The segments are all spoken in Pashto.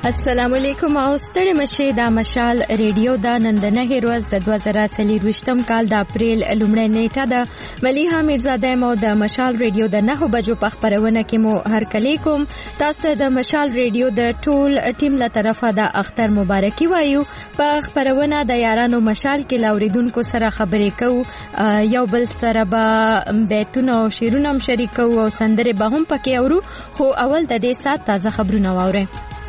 السلام علیکم او ستړي مشه د مشال ریډیو د نندنه هیروز د 2023 کال د اپریل لومړۍ نیټه د ملیحه میرزاده مو د مشال ریډیو د 9 بجو په خبرونه کې مو هر کلی کوم تاسو د مشال ریډیو د ټول ټیم له طرفه د اختر مبارکي وایو په خبرونه د یارانو مشال کې لاوریدونکو سره خبرې کوو یو بل سره به بیتونه او شیرونه شریکو او سندره به هم پکې اورو خو اول د دې سات تازه خبرونه واورئ.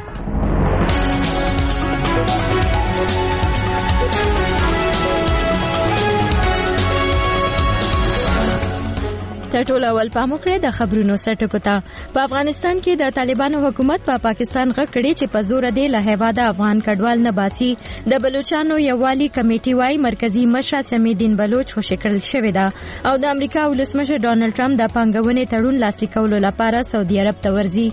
ټول اول پام وکړئ د خبرونو سرټکو ته. په افغانستان کې د طالبانو حکومت په پاکستان غږ کړي چې په زور دی له هیواده افغان کډوال نه باسي. د بلوچستان یووالي کمیټي وايي مرکزی مشر سمیدین بلوچ خوشی کړل شوی ده او د امریکا ولسمشر ډانلډ ټرمپ د پانګونې تړون لاسلیک کولو لپاره سعودي عرب ته ورځي.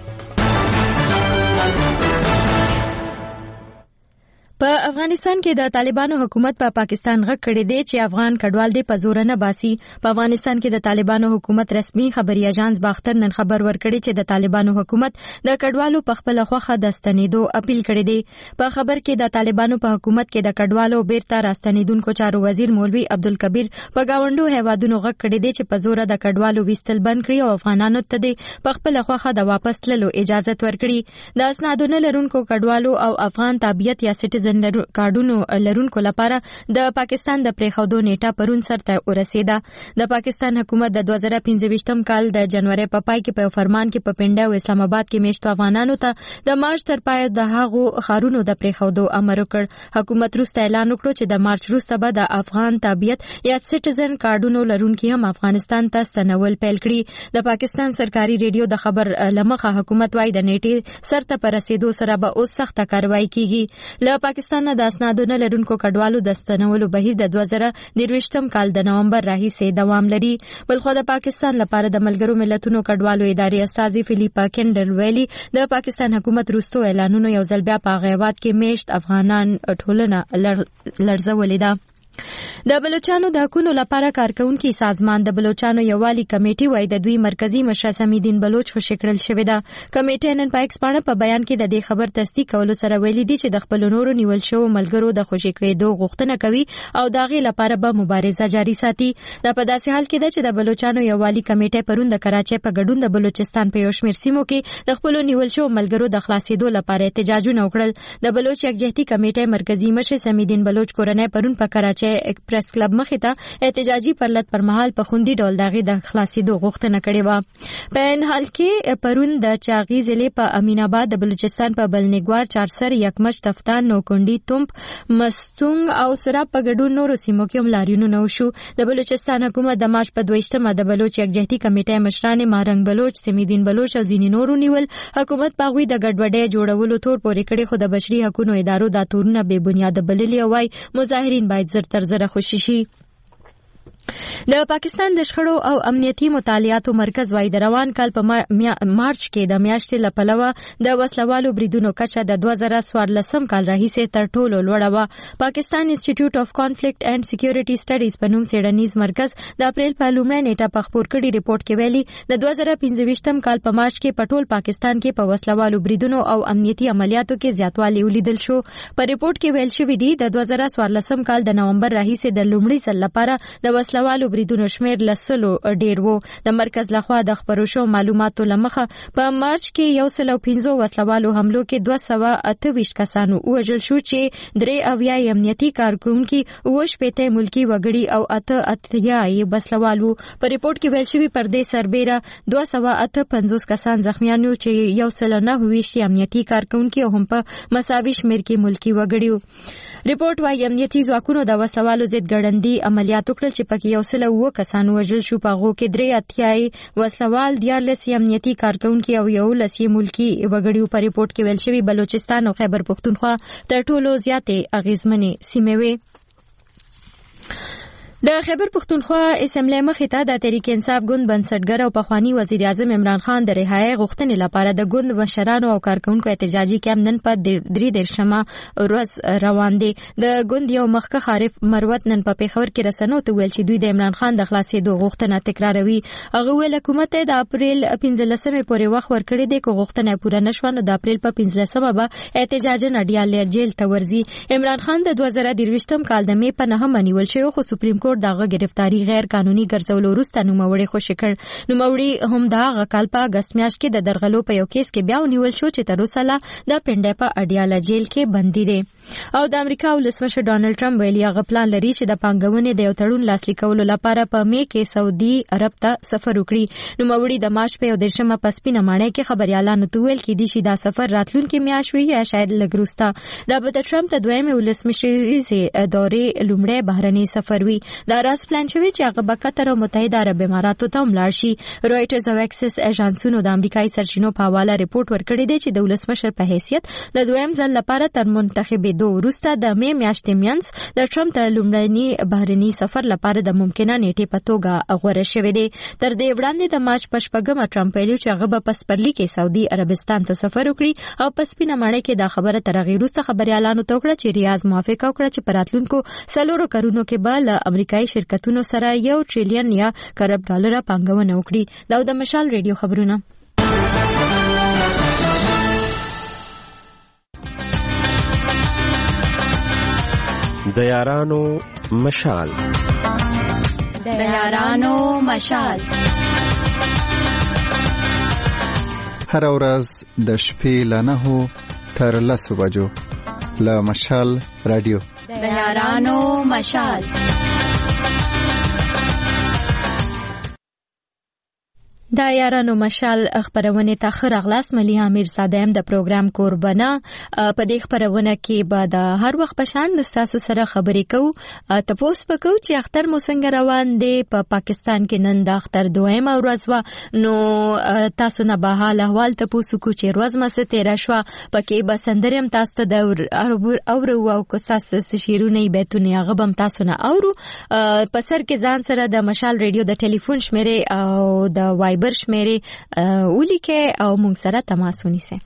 په افغانستان کې د طالبانو حکومت په پاکستان غږ کړی دی چې افغان کډوال دی په زور نه باسي. په افغانستان کې د طالبانو حکومت رسمي خبري اژانس باختر نن خبر ورکړی چې د طالبانو حکومت د کډوالو په خپل خوخه د ستنېدو اپیل کړی دی. په خبر کې د طالبانو په حکومت کې د کډوالو بیرته راستنېدونکو چارو وزیر مولوی عبدالکبیر په گاونډو هیوادونو غږ کړی دی چې په زور د کډوالو وستل بند کړي او افغانانو ته په خپل خوخه د واپس تللو اجازه ورکړي. د اسنادونو لرونکو کډوالو او افغان تابعیت یا سټیزن کارډونو لرونکو لپاره د پاکستان د پریښودو نیټه پرون سرته ورسیده. د پاکستان حکومت د 2025 کال د جنوري په پای کې په فرمان کې په پنډه او اسلام آباد کې میشتو افغانانو ته د مارچ تر پای د هغو خارونو د پریښودو امر وکړ. حکومت روسته اعلان وکړ چې د مارچ وروسته به د افغان تابعیت یا سټیزن کارډونو لرونکي هم افغانستان ته ستنول پیل کړي. د پاکستان سرکاري ریډیو د خبر لمخه حکومت وايي د نیټې سرته پر رسیدو سره به اوس سخته کاروایی کیږي. له پاکستان د اسنادونو لرونکو کډوالو د ستنولو بهیر د 2023 کال د نومبر راهیسې دوام لري. بلخو د پاکستان لپاره د ملګرو ملتونو کډوالو ادارې استاذي فلیپا کینډر ویلي د پاکستان حکومت روستو اعلانونو یو ځل بیا په غیبات کې میشت افغانان ټولنه لړزولې ده. د بلوچستان د حقوقو لپاره کارکونکو سازمان د بلوچستان یووالي کمیټي وايي د دوی مرکزی مشر سمیدین بلوچ خوشی کړل شوی ده. کمیټه نن په ایکس باندې په بیان کې د دې خبر تصدیق کولو سره ویلي دي چې د خپل نورو نیول شو ملګرو د خوشی کېدو غوښتنه کوي او داغي لپاره به مبارزه جاري ساتي. دا په داسې حال کې ده چې د بلوچستان یووالي کمیټه پرون د کراچۍ په ګډون د بلوچستان په یو شمېر سیمو کې د خپل نیول شو ملګرو د خلاصېدو لپاره احتجاجونه وکړل. د بلوچ یکجهتي کمیټه مرکزی مشر سمیدین بلوچ کورنۍ پرون په کراچۍ پریس کلب مخې ته احتجاجي پرلط پر مهال په خوندي ډول داغي د خلاصېدو غوښتنه کړې و. په ان حال کې پرون د چاغي ضلع په امین آباد د بلوچستان په بلنګوار چارسر یکمچ تفتان نوکونډي تومپ مستونګ او سراب په ګډون نورو سیمو کې هم لاریونونه وشو. د بلوچستان حکومت د مارچ په 22 د بلوچ یکجهتي کمیټې مشران مارنګ بلوچ سمیدین بلوچ او ځینې نورو نیول. حکومت باغوي د ګډوډۍ جوړولو تور پورې کړي خو د بشري حقوقو ادارو دا تورونه بې بنیاده بللي او وايي مظاهرین باید زر تر زر خوشي شي. د پاکستان د شخړو او امنیتي مطالعاتو مرکز وايي د روان کال په مارچ کې د میاشتې لپلوه د وسلوالو بریدونو کچه د 2014 کال راهیسې تر ټولو لوړه و. پاکستان انسټیټیوټ اف کانفلیکټ اینڈ سکیورټي سټډیز په نوم څېړنیز مرکز د اپریل په لومړۍ نیټه په خپور کړي ریپورت کې ویلي د 2025 کال په مارچ کې په ټول پاکستان کې په وسلوالو بریدونو او امنیتي عملیاتو کې زیاتوالی ولیدل شو. په ریپورت کې ویل شوی دی د 2014 کال د نومبر راهیسې د لومړي ځل لپاره د وسلوالو بریدونو شمیر لسلو ډیر وو. د مرکز لخوا د خبرو شو معلوماتو لمخه په مارچ کې 115 وسلوالو حملو کې 228 کسانو وژل شو چې 3 امنیتي کارکونکو 8 ملکی وګړي او 8 وسلوالو. په ریپورت کې ویل شوی پر دې سربېره 258 کسان زخمیان وو چې 129 امنیتي کارکونکو هم په مساوي شمیر کې ملکی وګړي. ریپورت وايي امنیتي ځواکونو د وسوالو ضد ګړندي عملیات وکړل چې پکې 109 کسان وژل شو. په هغو کې 3 وسوال 14 امنیتي کارکونکو او 11 ملکی وګړي. په ریپورت کې ویل شوی بلوچستان او خیبر پختونخوا تر ټولو زیاتې اغیزمنې سیمې وې. د خیبر پختونخوا اسمبلی مخې ته د تحریک انصاف ګوند بنسټګر او پخوانی وزیر اعظم عمران خان د رهایی غوښتنې لپاره د ګوند مشرانو او کارکونکو احتجاجي کیمپ نن په 3 ورځ روان دي. د ګوند یو مخکښ عارف مروت نن په پیښور کې رسنیو ته ویل چې دوی د عمران خان د خلاصېدو غوښتنه تکراروي. هغه ویل حکومت د اپریل 15 پورې وخت ورکړی دی، که غوښتنه پوره نشوه نو د اپریل په 15 به احتجاجن اډیال جیل ته ورځي. عمران خان د 2023 کال د می په 9 نیول شوی، خو سپریم دغه گرفتاری غیر قانوني ګرځولو وروسته نوموړی خوشی کړ. نوموړی هم دغه کال په اگست میاشت کې د درغلو په یو کیس کې بیا ونیول شو چې تر اوسه لا د پنډای په اډیاله جیل کې بندي دی. او د امریکا ولسمشر ډانلډ ټرمپ ویلي هغه پلان لري چې د پانګونې د یو تړون لاسلیک کولو لپاره په می کې سعودي عرب ته سفر وکړي. نوموړی د مارچ په 13 په سپینه ماڼۍ کې خبريالانو ته ویل کې دي چې دا سفر راتلونکي میاشت وي یا شاید لږ وروسته. دا به ټرمپ ته دویمه ولسمشریزي دورې لومړی بهرني سفر وي. دا راز پلان شوی چې هغه به قطر او متحده عرب اماراتو ته ولاړ شي. رويټرز او ایکسس ایجنسونو د امریکایي سرچینو په حواله ریپورت ورکړی دی چې د ولسمشر په حیثیت د دویم ځل لپاره تر منتخبېدو وروسته د می میاشتې مینځ د ټرمپ ته لومړني بهرني سفر لپاره د ممکنه نیټې په توګه غوړه شوې دی. تر دې وړاندې د مارچ په 8 ټرمپ ویلي چې هغه به په سپرلي کې سعودي عربستان ته سفر وکړي او په سپینه ماڼۍ کې دا خبره تر هغې وروسته خبريالانو ته وکړه چې ریاض موافقه وکړه چې په راتلونکو 4 کلونو کې به له امریکایي شرکتونو سره 1 ټریلیون یا کرب ډالر پانګونه وکړي. دا د مشال ریډیو خبرونه. د یارانو مشال. د یارانو مشال هر ورځ د شپې له 9 تر 10 بجو له مشال رادیو. د یارانو مشال. دا یارانو مشال خبرونه ته خرغلاس ملي امیر صادم د پروګرام قربانه. په دې خبرونه کې به د هر وخت پشان د تاسو سره خبرې کوو. تاسو پکو چې اختر مو څنګه روان دی. په پاکستان کې نن د اختر دویمه ورځ و، نو تاسو نه به حال احوال تاسو کو چې ورځ مسه تیر شو. پکې به سندرم تاسو ته د اورو او کوساس شیرونه بیتونه هغه بم تاسو نه اورو. په سر کې ځان سره د مشال ریډیو د ټلیفون شمیره او د وایبر شمیره ولیکه او مونږ سره تماس ونیسه.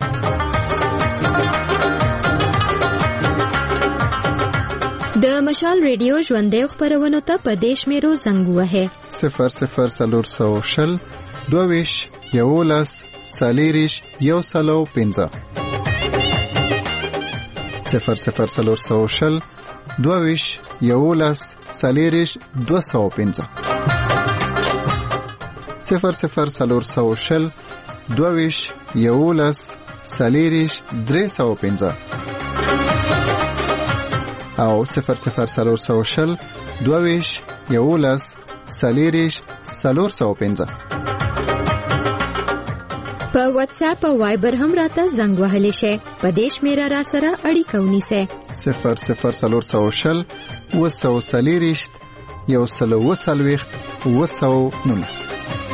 د مشال ریډیو ژوندې خبرونه ته په دیش میرو زنګ وهه 00400 22 یولس سالیریش یو سلو 15 00400 22 یولس سالیریش 215 00400 22 یولس سالیریش 315 او 00400 22 یولس سالیریش 415. په واتس اپ او وایبر هم راته زنګ وهلی شي. په دیش میرا را سره اړیکه ونیسه 00400 وسو سالیریش یو سلو وسلويخت وسو نونس.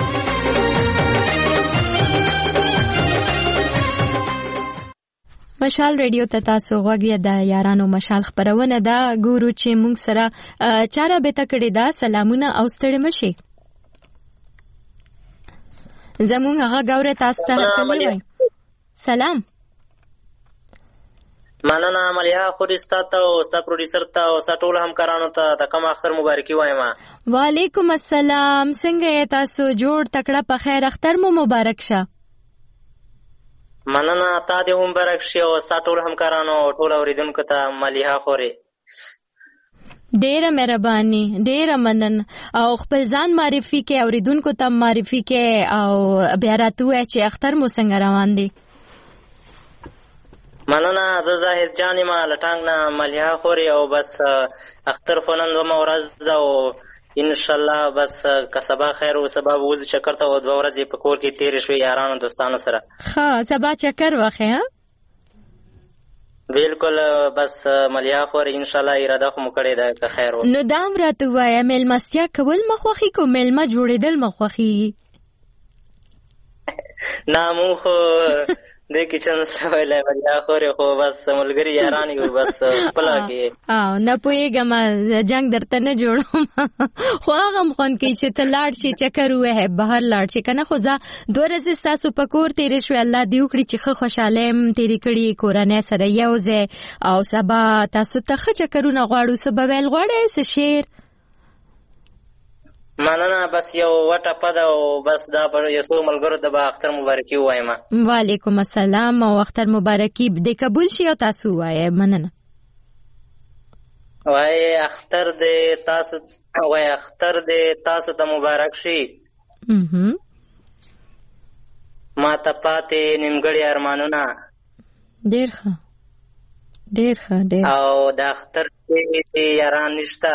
مشال ریډیو ته تاسو غوږی د یارانو مشال خبرونه دا ګورو چې مونږ سره چاره به تکړه دا سلامونه او ستړي مشي. زمونږ هغه ګوره تاسو ته کلی وای. سلام. مننه عملیه خورستا ته او ستا پروډوسر ته او ستا ټول همکارانو ته د کوم اختر مبارکي وایم. وعلیکم السلام. څنګه تاسو جوړ تکړه په خیر اختر مو مبارک شه. مننه تا دې هم مبارک شي او ستا ټول همکارانو او ټول اوریدونکو ته مليحه خوري. ډیره مهرباني، ډیره مننه. او خپل ځان معرفي کې اوریدونکو ته معرفي کې او بیا راتوي چې اختر مو څنګه روان دي. مننه. زه زاهد جان ما لټانګ نه مليحه خوري او بس اختر خو نن دومره ورځ او ان شاء الله بس که سبا خیر او سبا وځ چکر ته او 2 ورځې په کور کې تیر شوي یارانو دوستانو سره. ها سبا چکر واخه. ها بالکل. بس مليحه خوري ان شاء الله اراده خو مو کړې ده که خیر و. نو دام راته وای ملمستیا کول مخوخي کو ملما جوړېدل مخوخي. نامو خو د کچن سویلای بیا خورې خو بس ملګری یاران یو بس خپله کې نه پوهېږم جنګ درته نه جوړوم خو هغه هم خوند کوي چې ته لاړ شي چکر ووهې بهر لاړ شي که نه خو زه 2 ورځې ستاسو په کور تېرې شوې الله دې وکړي چې ښه خوشحاله یم تېرې کړي کورنۍ سره یو ځای او سبا تاسو ته ښه چکرونه غواړو څه به ویل غواړئ څه شعر مننه بس یو وټه پده او بس دا پر یو څو ملګرو ته به اختر مبارکي ووایم وعلیکم السلام او اختر مبارکي د قبول شي او تاسو ووایئ مننه وایي اختر دې تاسو ته مبارک شي ما ته پاتې نیمګړي ارمانونه ډېر ښه او د اختر کې یاران نشته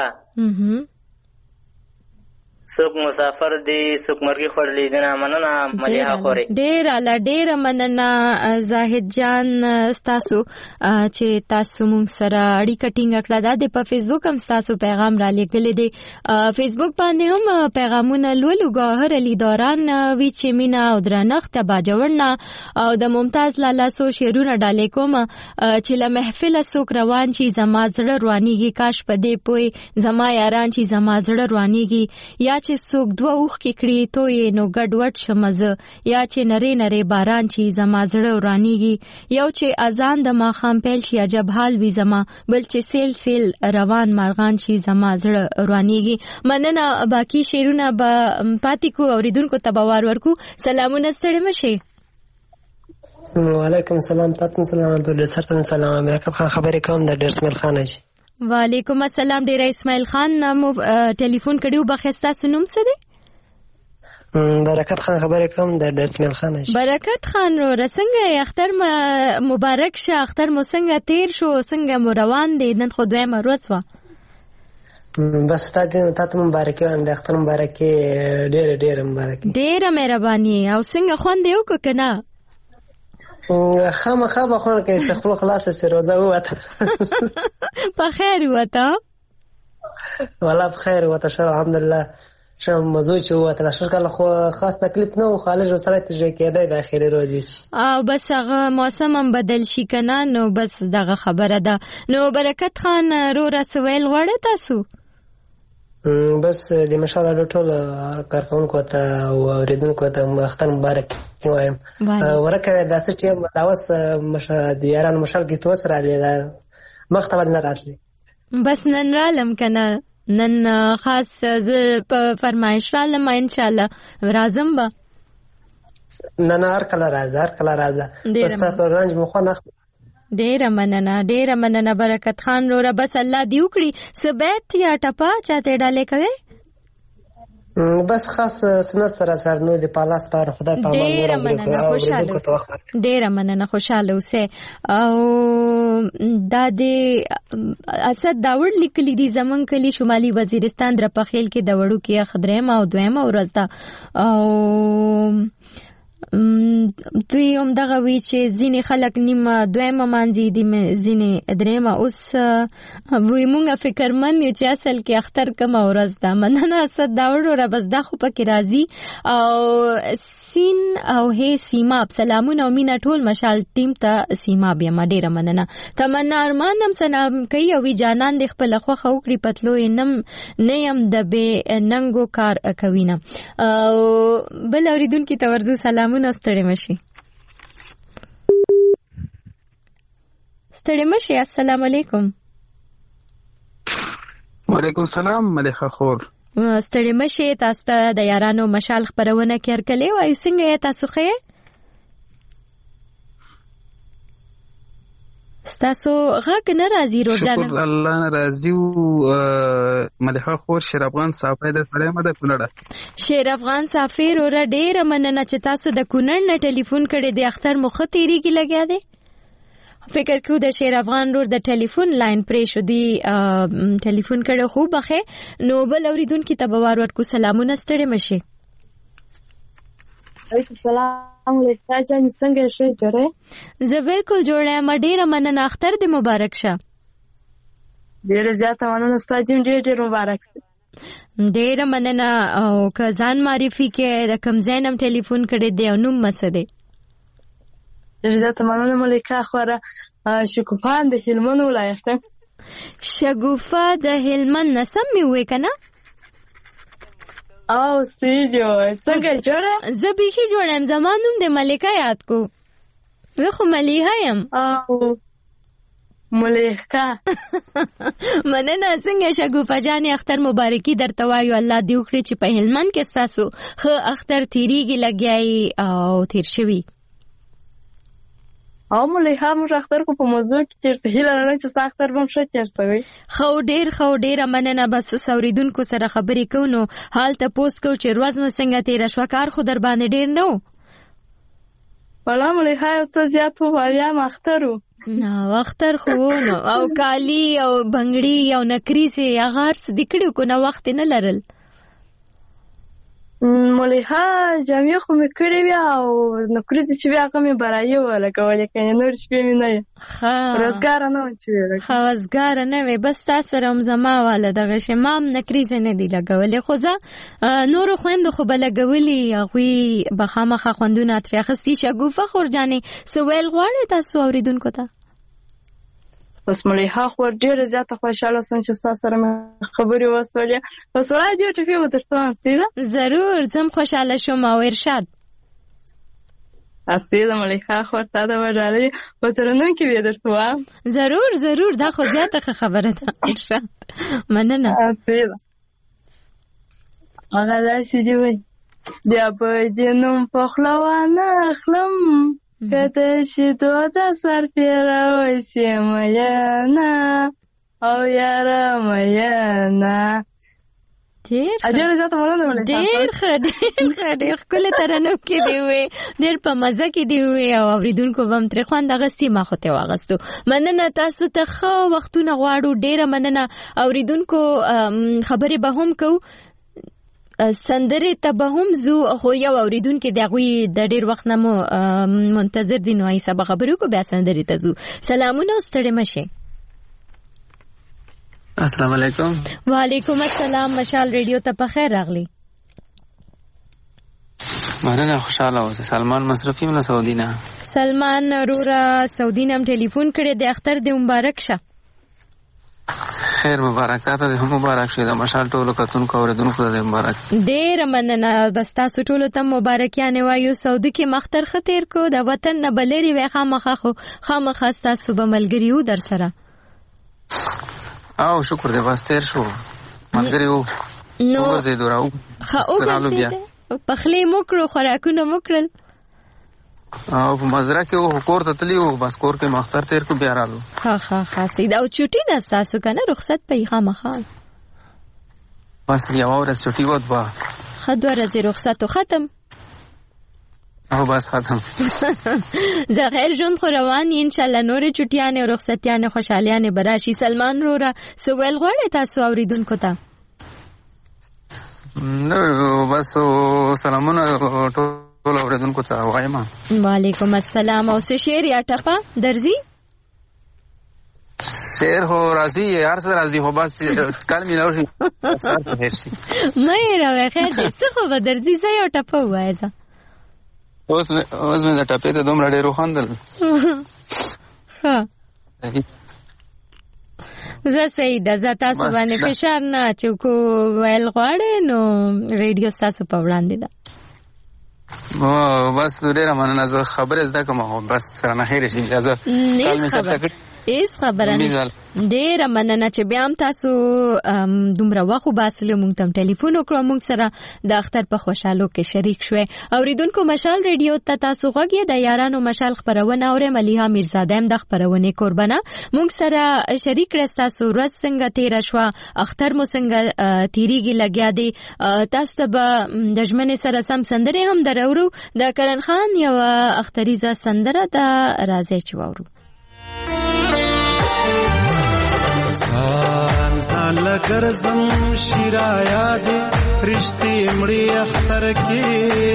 څوک مسافر دی څوک مرګي خوړلی دی نه مننه ملیحه خورې ډېره مننه زاهد جان ستاسو چې تاسو مونږ سره اړیکه ټینګه کړه دا د په فیسبوک هم ستاسو پیغام را لیږلی دی فیسبوک باندې هم پیغامونه لولو ګوهر علي دوران وی چې مینا او درنښت باجوړ او د ممتاز لالا سو شعرونه ډالې کوم چې له محفله څوک روان شي زما زړه روانېږي کاش په دې پوی زما یاران چې زما زړه روانېږي یا چې څوک 2 اوښکې کړي تویې نو ګډوډ شمه زه یا چې نرې باران چې زما زړه ورانېږي یو چې اذان د ماښام پیل شي عجب حال وي زما بل چې سیل روان مارغان شي زما زړه ورانېږي مننه باقي شعرونه به پاتې کو اورېدونکو ته به وار ورکو سلامونه ستړي مشئ وعلیکم السلام تاسو سلام عبدالرسول سلام امریکا خان خبرې کوم د ډرسمل خان جی وعلیکم السلام ډیر اسماعیل خان مو ټلیفون کړیو بخښتا سنوم څه دی برکت خان خبرې کوم د ډرسمل خان جی برکت خان رو رسنګ اختر مبارک شه اختر مو څنګه تیر شو څنګه مو روان دی نن خو دویمه ورځ وه بس تاسو مبارک وایم د اختر مبارکي ډېر مبارک ډېره مهرباني او څنګه خوند یو که نه خامخا به خوند کوي چې خپل خلاصه سي روزه ووته په خیر ووته والله په خیر ووته ښه الحمدلله ښه مزو چې ووته شل کاله خو خاص تکلیف نه و خالص سره تجربه کېدی د اخري ورځې او بس هغه موسم هم بدل شي که نه نو بس دغه خبره ده نو برکت خان روره څه ویل غواړئ تاسو بس د مشاله ټول کارکونکو ته او اوریدونکو ته اختر مبارک وایم ورکه داسې چې دا اوس د یارانو مشال کې توس راغلی مخته نه راتلی بس نن رالم که نه نن خاص زه په فرمایش رالم ان شاء الله راځم به نه هر کله راځه بس په رنج مخه نه ډېره مننه برکت خان روره بس الله دی وکړي څه بیت یا ټپه چاته ډالې کوي بس خاص سنستر سره نو د پالاس پر خدای په ډېره مننه خوشاله اوسه او دا د اسد داوړ لیکلي دي زمون کلی شمالي وزیرستان در په خیل کې د وړو کې خدرېما او دویمه ورځ ده او دوی هم دغه وی چې ځینې خلک نیمه دویمه مانځي دي ځینې درېمه اوس وی مونږه فکرمند یو چې اصل کې اختر کومه ورځ ده مننه اسد داوړ وروره بس دا خو پکې راځي او سین او هی سیماب سلامونه او مینا ټول مشال ټیم ته سیماب یم ډېره مننه تمنا ارمان هم سلام کوي او وی جانان د خپل خوخه وکړي پتلو نه یم د بې ننګو کار کوي نه او بل اوریدونکي ته ورځو سلامونه ستړي مشي السلام علیکم وعلیکم السلام ملیحه خور ستړي مشي تاسو ته د یارانو مشال خبرونه کړ کلی وای څنګه تاسو خې ستاسو غږ نه راځي روزانه شکر الله ناراضي ملیحه خور شیر افغان صافی د سړی مده کونړه شیر افغان صافی رو را ډېر مننه چې تاسو د کونړ نه ټلیفون کړی د اختر مخه تیریږي لګیا دی فکر کو د شیر افغان رور د ټلیفون لاین پرې شو دی ټلیفون کړه خو بخې نو بل اوریدونکو ته بوار ورکو سلامونه ستړي مشي السلام علیکم جان څنګه شې جوړه زه بالکل جوړه یم ډېره مننه اختر دې مبارک شه ډېر زیاته مننه ستاسو ډېر مبارک شه ډېره مننه او که ځان معرفي کې د کوم ځای نم ټلیفون کړی دی او نوم څه دی ډېر زیاته مننه ملیکا خوره. شګوفه د هلمند ولایت ده. شګوفه د هلمند نه سم مې وویې که نه؟ او سیدیو څنګه جوړه؟ زه بیخي جوړه یم. زما نوم د ملیکا یاد کو. زه خو ملیحه یم. او ملیکا مننه. څنګه شګوفه جانې اختر مبارکي درته وایو. الله دې وکړي چې په هلمند کې ستاسو ښه اختر تیریږي لګیایي او تیر شوي. او ملیحه موږ اختر کو په موضوع کې تیر سه هیله لرم چې ستا اختر به هم ښه تیر سوی. ډېره مننه. بس اوریدونکو سره خبرې کوو نو حال تپوس کوو چې ورځ مو څنګه تېره شوه. کار خو در باندې ډېر نه و؟ والله ملیحه یو څه زیات و وړیا م اختر و. اختر خو نو او کالي او بنګړي او نکریزې هغه هر څه دې کړي که نه وخت یې نه لرل؟ ملیحه جامې خو مې کړې وې او نکریزې چې وې هغه مې برایې ولګولې کنې نور شپې مې نه یې روزګاره نه وم چې روزګاره نه وې. بس تا سره هم زما واله دغه شی ما هم نکریزې نه دي لګولې خو زه نورو خویندو خو به لګولي هغوی به خامخا خوندونه ترې اخیستي. شګوفه خور جانې څه ویل غواړې تاسو اوریدونکو ته؟ بس ملیحه خو ډېره زیاته خوشحاله سوم چې ستا سره مې خبرې وسولې. بس وړای دې ټپې به درته وایم سیده. ضرور زه هم خوشحاله شوم. او ارشاد سیده ملیحه خور تا ده به ډالۍ په ترنم کې به درته وایم. ضرور دا خو زیاته ښه خبره ده. ارشاد مننه. سیده هغه داسې دې وایي بیا به دې نوم په خوله وانه اخلم کته شیدو د سر پیروی شي میانا او یاره میانا. ډېر زیاته مننه ملیحه. ډېر ښکلی ترنم کې دی وې. ډېر په مزه کې دی وې او اوریدونکو به هم ترې خوند اخیستي. ما خو ترې واخیستو. مننه. تاسو ته ښه وختونه غواړو. ډېره مننه. اوریدونکو خبرې به هم کوو. سندرې ته به هم ځو خو یو اوریدونکي د هغوی د ډېر وخت نه مو منتظر دي نو ایسه به خبرې وکړو بیا سندرې ته ځو. سلامونه او ستړې مه شئ. السلام علیکم. وعلیکم السلام. مشال ریډیو ته په خیر راغلی. مننه. خوشحاله اوسه. سلمان مصرفي یم له سعودي نه. سلمان وروره سعودي نه هم ټلیفون کړی دی. اختر دې مبارک شه. خیر مبارک. تاته دې هم مبارک شه. د مشال ټولو کتونکو اوریدونکو ته دې مبارک. ډېره مننه. بس تاسو ټولو ته مبارکیانې وایو. سعودي کې مختر ښه تېر کو. د وطن نه به لرې وی خامخا خو خامخا ستاسو به ملګري وو در سره. او شکر دې بس تېر شو ملګري وو. نو وګرځېدو وګرځېدو پخلې مو کړو خوراکونه مو کړل او په مزرعه کې وو کور ته تللی وو. بس کور کې مختر تېر کو بیا رالو. ښه سید. او چوټي ده ستاسو که نه؟ رخصت په یې خامخا؟ بس یوه ورځ چوټي وه. دوه 2 ورځې رخصت و ختم. او بس ختم. زه خیر ژوند خو روان یې انشاءالله. نورې چوټیانې او رخصتیانې خوشحالیانې به راشي. سلمان وروره څه ویل غواړې تاسو اوریدونکو ته؟ نو بس سلامونه ټول اوریدونکو ته وایم. وعلیکم السلام. او څه شعر یا ټپه درځي؟ شعر خو راځي هر څه راځي خو بس کال مې نه وشي مه یې راوړې. خیر دی څه خو به درځي. زه یو ټپه ووایه. زه اوس مې د ټپې ته دومره ډېر وخندل. ښه زه صحیح ده. زه تاسو باندې فشار نه اچوم. ویل غواړې نو ریډیو ستاسو په وړاندې ده. بس ډېره مننه. زه خبرې زده کوم بس رانه خیرې شي. هیڅ خبره نه. ډېره مننه چې بیا هم تاسو دومره وخت وباسلو. موږ ته هم ټلیفون وکړو. موږ سره د اختر په خوشحالو کې شریک شوې. اوریدونکو مشال ریډیو ته تاسو غوږ یې. د یارانو مشال خپرونه اورئ. ملیحه میرزاده هم د خپرونې قربانه موږ سره شریک کړه. ستاسو ورځ څنګه تېره شوه؟ اختر مو څنګه تېرېږي لګیا دی؟ تاسو ته به د ژمنې سره سم سندرې هم دراوړو. د کرن خان یوه اختریزه سندره ده. راځئ چې واورو. ځان لګرزم شیرایا دې رښتې مړې اختر کې.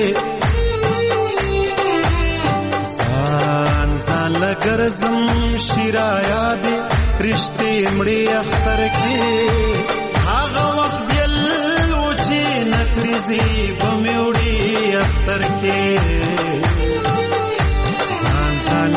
ځان لګرزم شیرایا دې رښتې مړې اختر کې. هغه وخت بیل و چې نکریزې به مې وړې اختر کې. ځان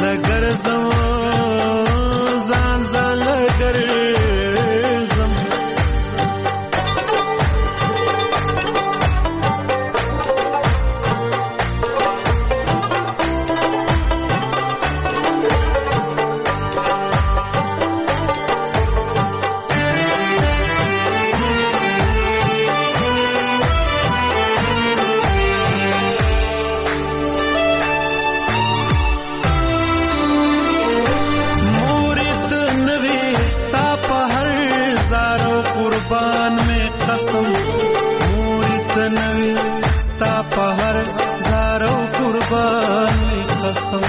قسم مورې ته نوې ستا په هر زار او قربان مې قسم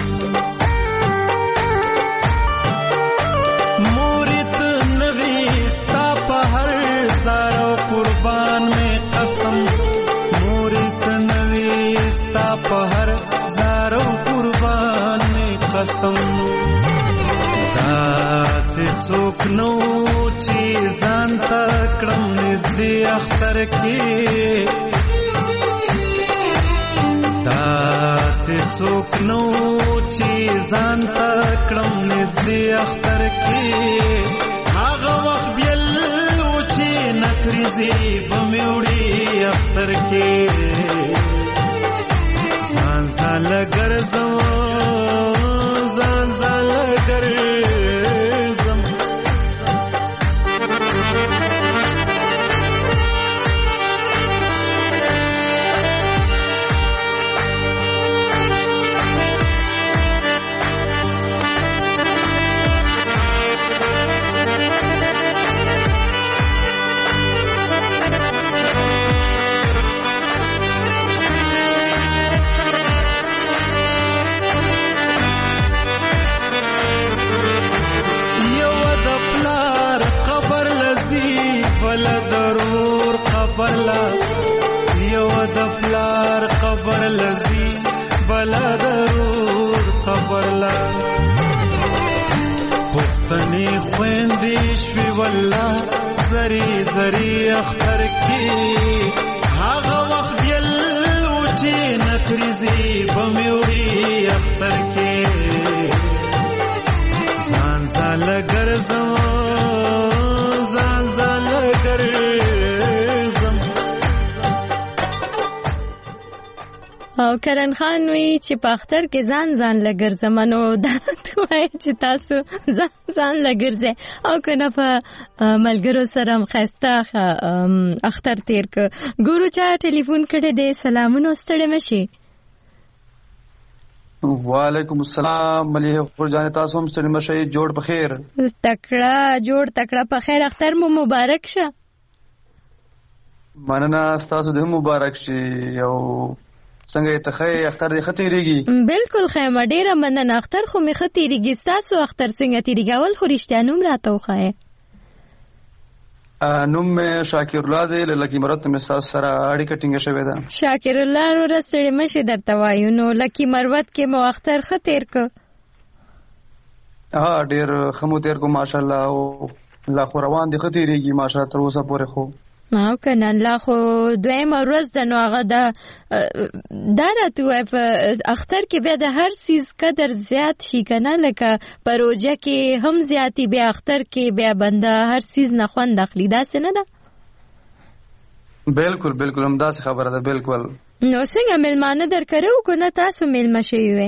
مورې ته نوې ستا په هر زار او قربان مې قسم مورې ته نوې ستا په هر زار او قربان مې قسم داسې څوک نو چې ځان ته کړم نږدې اختر کې داسې څوک نو چې ځان ته کړم نږدې اختر کې هغه وخت بیل و چې نکریزې به مې وړي اختر کې ځان ځاله ګرځم ځان ځاله ګرځم بلا ضرور قبر لا یو د پلار قبر لذي بلا ضرور قبر لا پختنی خويندې شوي والله زري زري اختر کې هغه وخت بیل و چې نکریزي بميوري اختر کې ځان زاله ګرځم او کرن خان وی چې په اختر کې ځان لګرځم نو دا توای چې تاسو ځان لګرځئ او کنه په ملګرو سره خسته اختر تیر ک ګورو چا ټلیفون کړي دې سلامونه ستړي مشي وعلیکم السلام مليح خورجان تاسو هم ستړي مشي جوړ په خیر تکړه په خیر اختر مو مبارک شه مننه تاسو دې مبارک شي او څنګه ته خې اختر دې ختیریږي بالکل خیمه ډیره مننه اختر خو می ختیریږي تاسو اختر څنګه تیریږي اول خو رښتیا نوم راته وخایې نوم شاکر الله دې لکه مرته مې سره اړیکه ټینګه شوې ده شاکر الله ورسره مشه درته وایو نو لکه مروت کې مو اختر ختیر ک ډیر خمو تیر کو ماشاءالله او الله خو روان دي ختیریږي ماشاءالله تر اوسه پورې خو او کنه الله خو دویم ورځ د نو هغه دا راته په اختر کې بیا د هر سیز قدر زیات شي کنه لکه پروژه کې هم زیاتی بیا اختر کې بیا بنده هر سیز نه خوند اخلي دا څه نه ده بالکل هم دا خبره ده بالکل نو څنګه ملمانه درکړو کنه تاسو ملما شوي وي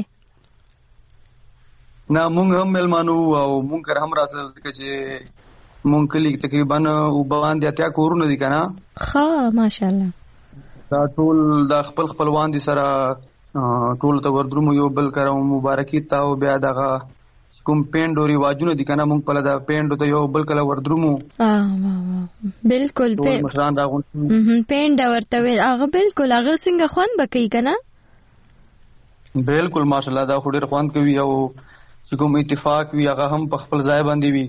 نه مونږ هم ملمانو او مونږ هم راته چې مونږ کلی تقریبا وبان دي اتیا کورونه دي کنه ها ماشاءالله دا ټول د خپلوان دي سره ټول ته وردرمو یو بل کړو مبارکي تا او بیا دغه کوم پینډو ریواجونه دي کنه مونږ په دا پینډو ته یو بل کله وردرمو بالکل مشران راغون پینډ ورته هغه بالکل هغه څنګه خوان بکی کنه بالکل ماشاءالله دا خوري خوان کوي او کوم اتفاق وی هغه هم په خپل ځای باندې وی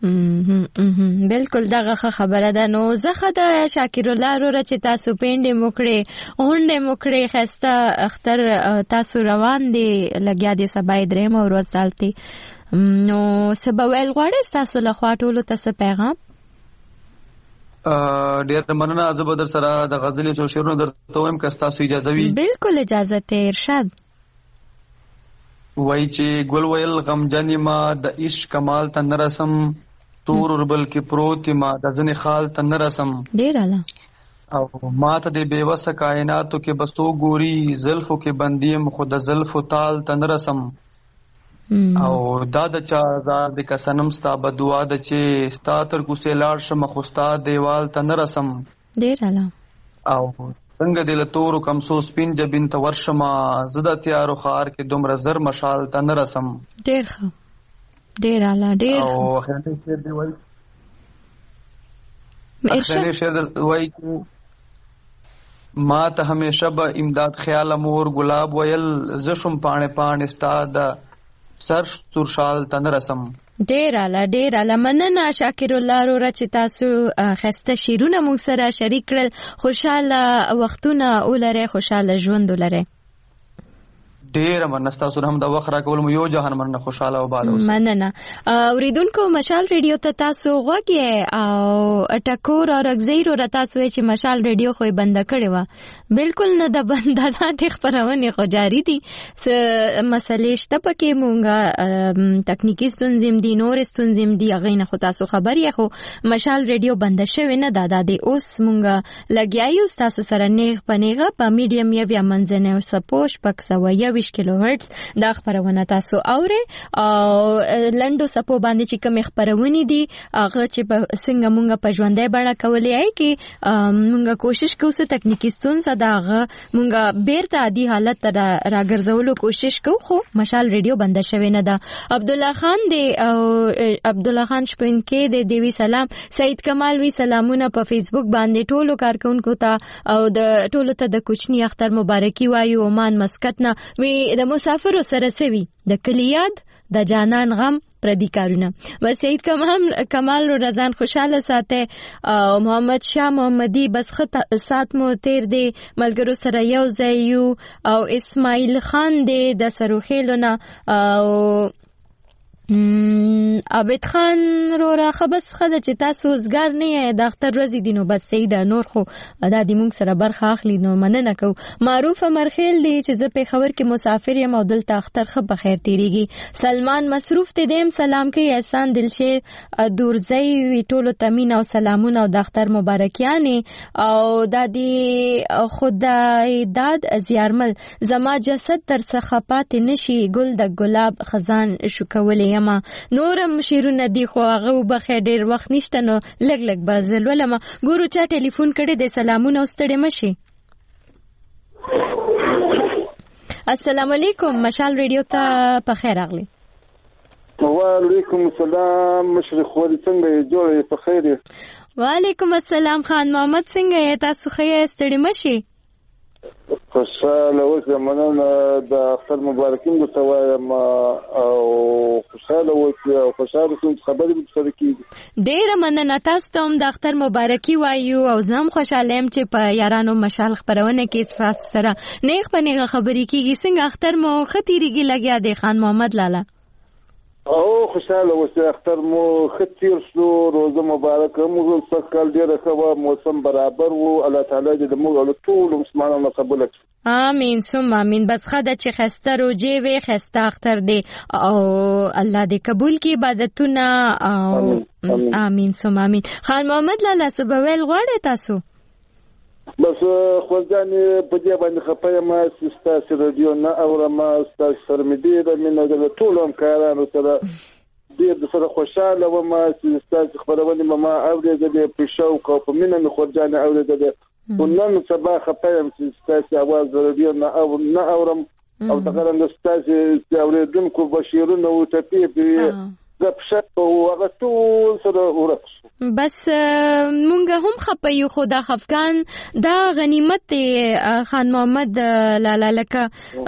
بالکل دغه خبره ده نو زخه د شاکر الله وروره چې تاسو پینډې موکړې اونډې موکړې خسته اختر تاسو روان دي لګیا دي سبا درېم ورځ دالتي نو سبا ویل غواړې تاسو له خوا ټولو ته څه پیغام ډېر مننه زه به در سره د غزلې څو شعرونه درته وایم که تاسو اجازه وي بالکل اجازه ته ارشاد وای چې ګل ویل غمجن ما د عشق کمال ته نرسم تور وربل کې پروت ما د ځنې خال ته نرسم ډیر اعلی او ما ته د بیوسه کائناتو کې بسو ګوري زلفو کې بندیم خود زلفو تال ته نرسم او دا د چا زار د کسنم ستا بدوا د چې ستا تر کوسه لاړ شم خوستا دیوال ته نرسم ډیر اعلی او څنګه دل تور کم سو سپین جبین ته ورشما زدا تیارو خار کې دومره زر مشال ته نرسم ډیر ښه ډیر اعلی ډیر او خیال دې وای اخرنی شعر وایي ما ته همیشه به امداد خیال مور ګلاب ویل زشم پاڼې پاڼې ستا د سر سورشال تن رسم. ډیر اعلی مننه شاکر الله وروره چې تاسو خسته شیرونه موږ سره شریک کړل. خوشاله وختونه ولرئ، خوشاله ژوند ولرئ. ډیر مننه تاسو هم د وخت راکول مو یو جهان مننه خوشاله او بالا اوسئ. مننه. اوریدونکو مشال ریډیو ته تاسو غوږی او ټکور او رغزیرو را تاسو چې مشال ریډیو خو بند کړی و. بالکل نه د بندانات خبرونه خو جاری دي. مسلې شته پکې مونږه تکنیکی ستونزې دي، نور ستونزې دي، هغه نه خو تاسو خبر یې. خو مشال ریډیو بند شوی نه دادا دی. اوس مونږه لګیایو تاسو سره نیغ پنیغه په میډیم یا منځنه سپوش پکسوي کیلو هرتز دا خبرونه تاسو اورئ او لندو سپو باندې چې کوم خبرونه دي هغه چې څنګه مونږه په ژوندۍ بڼه کولای ای کې مونږه کوشش کوو چې تکنیکی ستونزه داغه مونږه بیرته عادي حالت ته راګرځولو کوشش کوو. خو مشال ریډیو بند شوی نه ده. عبد الله خان دی او عبد الله خان شپنکې دی دیوی سلام. سید کمال وی سلامونه په فیسبوک باندې ټولو کارکونکو ته او د ټولو ته د کوچنی اختر مبارکي وایو. عمان مسقط نه وی د مسافرو سره سوي د کلیاد د جانان غم پردي کارونه. سید کمال رضان خوشاله ساته. محمد شاه محمدي بس خط سات مو تیر دی ملګرو سره یو ځای یو او اسماعیل خان دی د سروخیلونه او عابد خان رورا خبس خده چې تاسو وزګار نه یې د اختر ورځې دي نو بس سیده نور خو دا د موږ سره برخه اخلي نو مننه کو. معروف مرخیل دی چې زه په خبر کې مسافر یم او دلته اختر خو په خیر تیریږي. سلمان مصروف ته دیم سلام کوي. احسان دلشیر دورځي وی ټولو تمین او سلامونه او د اختر مبارکیانه او د دې خدای داد زیارمل زما جسد تر څخه پات نشي ګل د ګلاب خزان شو کولې نورم شیرونه دی خو هغه وبخې ډیر وخت نشته نو لګ بازل ولما ګورو چا ټلیفون کړي د سلامونه واستړې مشي. السلام علیکم مشال ریډیو ته په خیر راغلی. وعلیکم السلام مشرق ولی څنګه جوړې په خیر. وعلیکم السلام خان محمد څنګه تاسو خیر استړې مشي. خوشاله اوسه مننه د اختر مبارکین د سوایم او خوشاله اوسه او خوشاله څنګه خبرې مشترک کیږي. ډیر مننه تاسو ته هم د اختر مبارکي وایو او زم خوشاله يم چې په یارانو مشال خبرونه کې تاسو سره نیغ په نیغه خبرې کیږي. څنګه اختر مو ختیریږي لګیا دی خان محمد لالا؟ او خوشاله اوسه اختر مو ختیر شو روزه مبارک مو سکل ډیره ښه موسم برابر وو. الله تعالی دې موږ ټول مسلمانانو قبول کړي. امين ثم امين. بس خدای چې خسته روجي وي خسته اختر دی او الله دې قبول کړي عبادتونه او امين ثم امين. خان محمد لالا سبویل غواړي تاسو بس خوځانې په دې باندې خپه ما ستاسو رادیو نه اورم ستاسو سره مې ډېر مینه د ټولو همکارانو سره ډېر سره خوشاله وم چې ستاسو خبرونه ما اورېدلې په شوق او په مینه مې خوځانې اورېدلې. ونن سبا خپه یم چې ستاسو आवाज رادیو نه اورم او څنګه ستاسو اوریدونکو بشیرونه او ټپې په غپشپ او هغه ټول سره ورکس. بس مونږ هم خپایو خو دا خفقان دا غنیمت خان محمد لالا لکه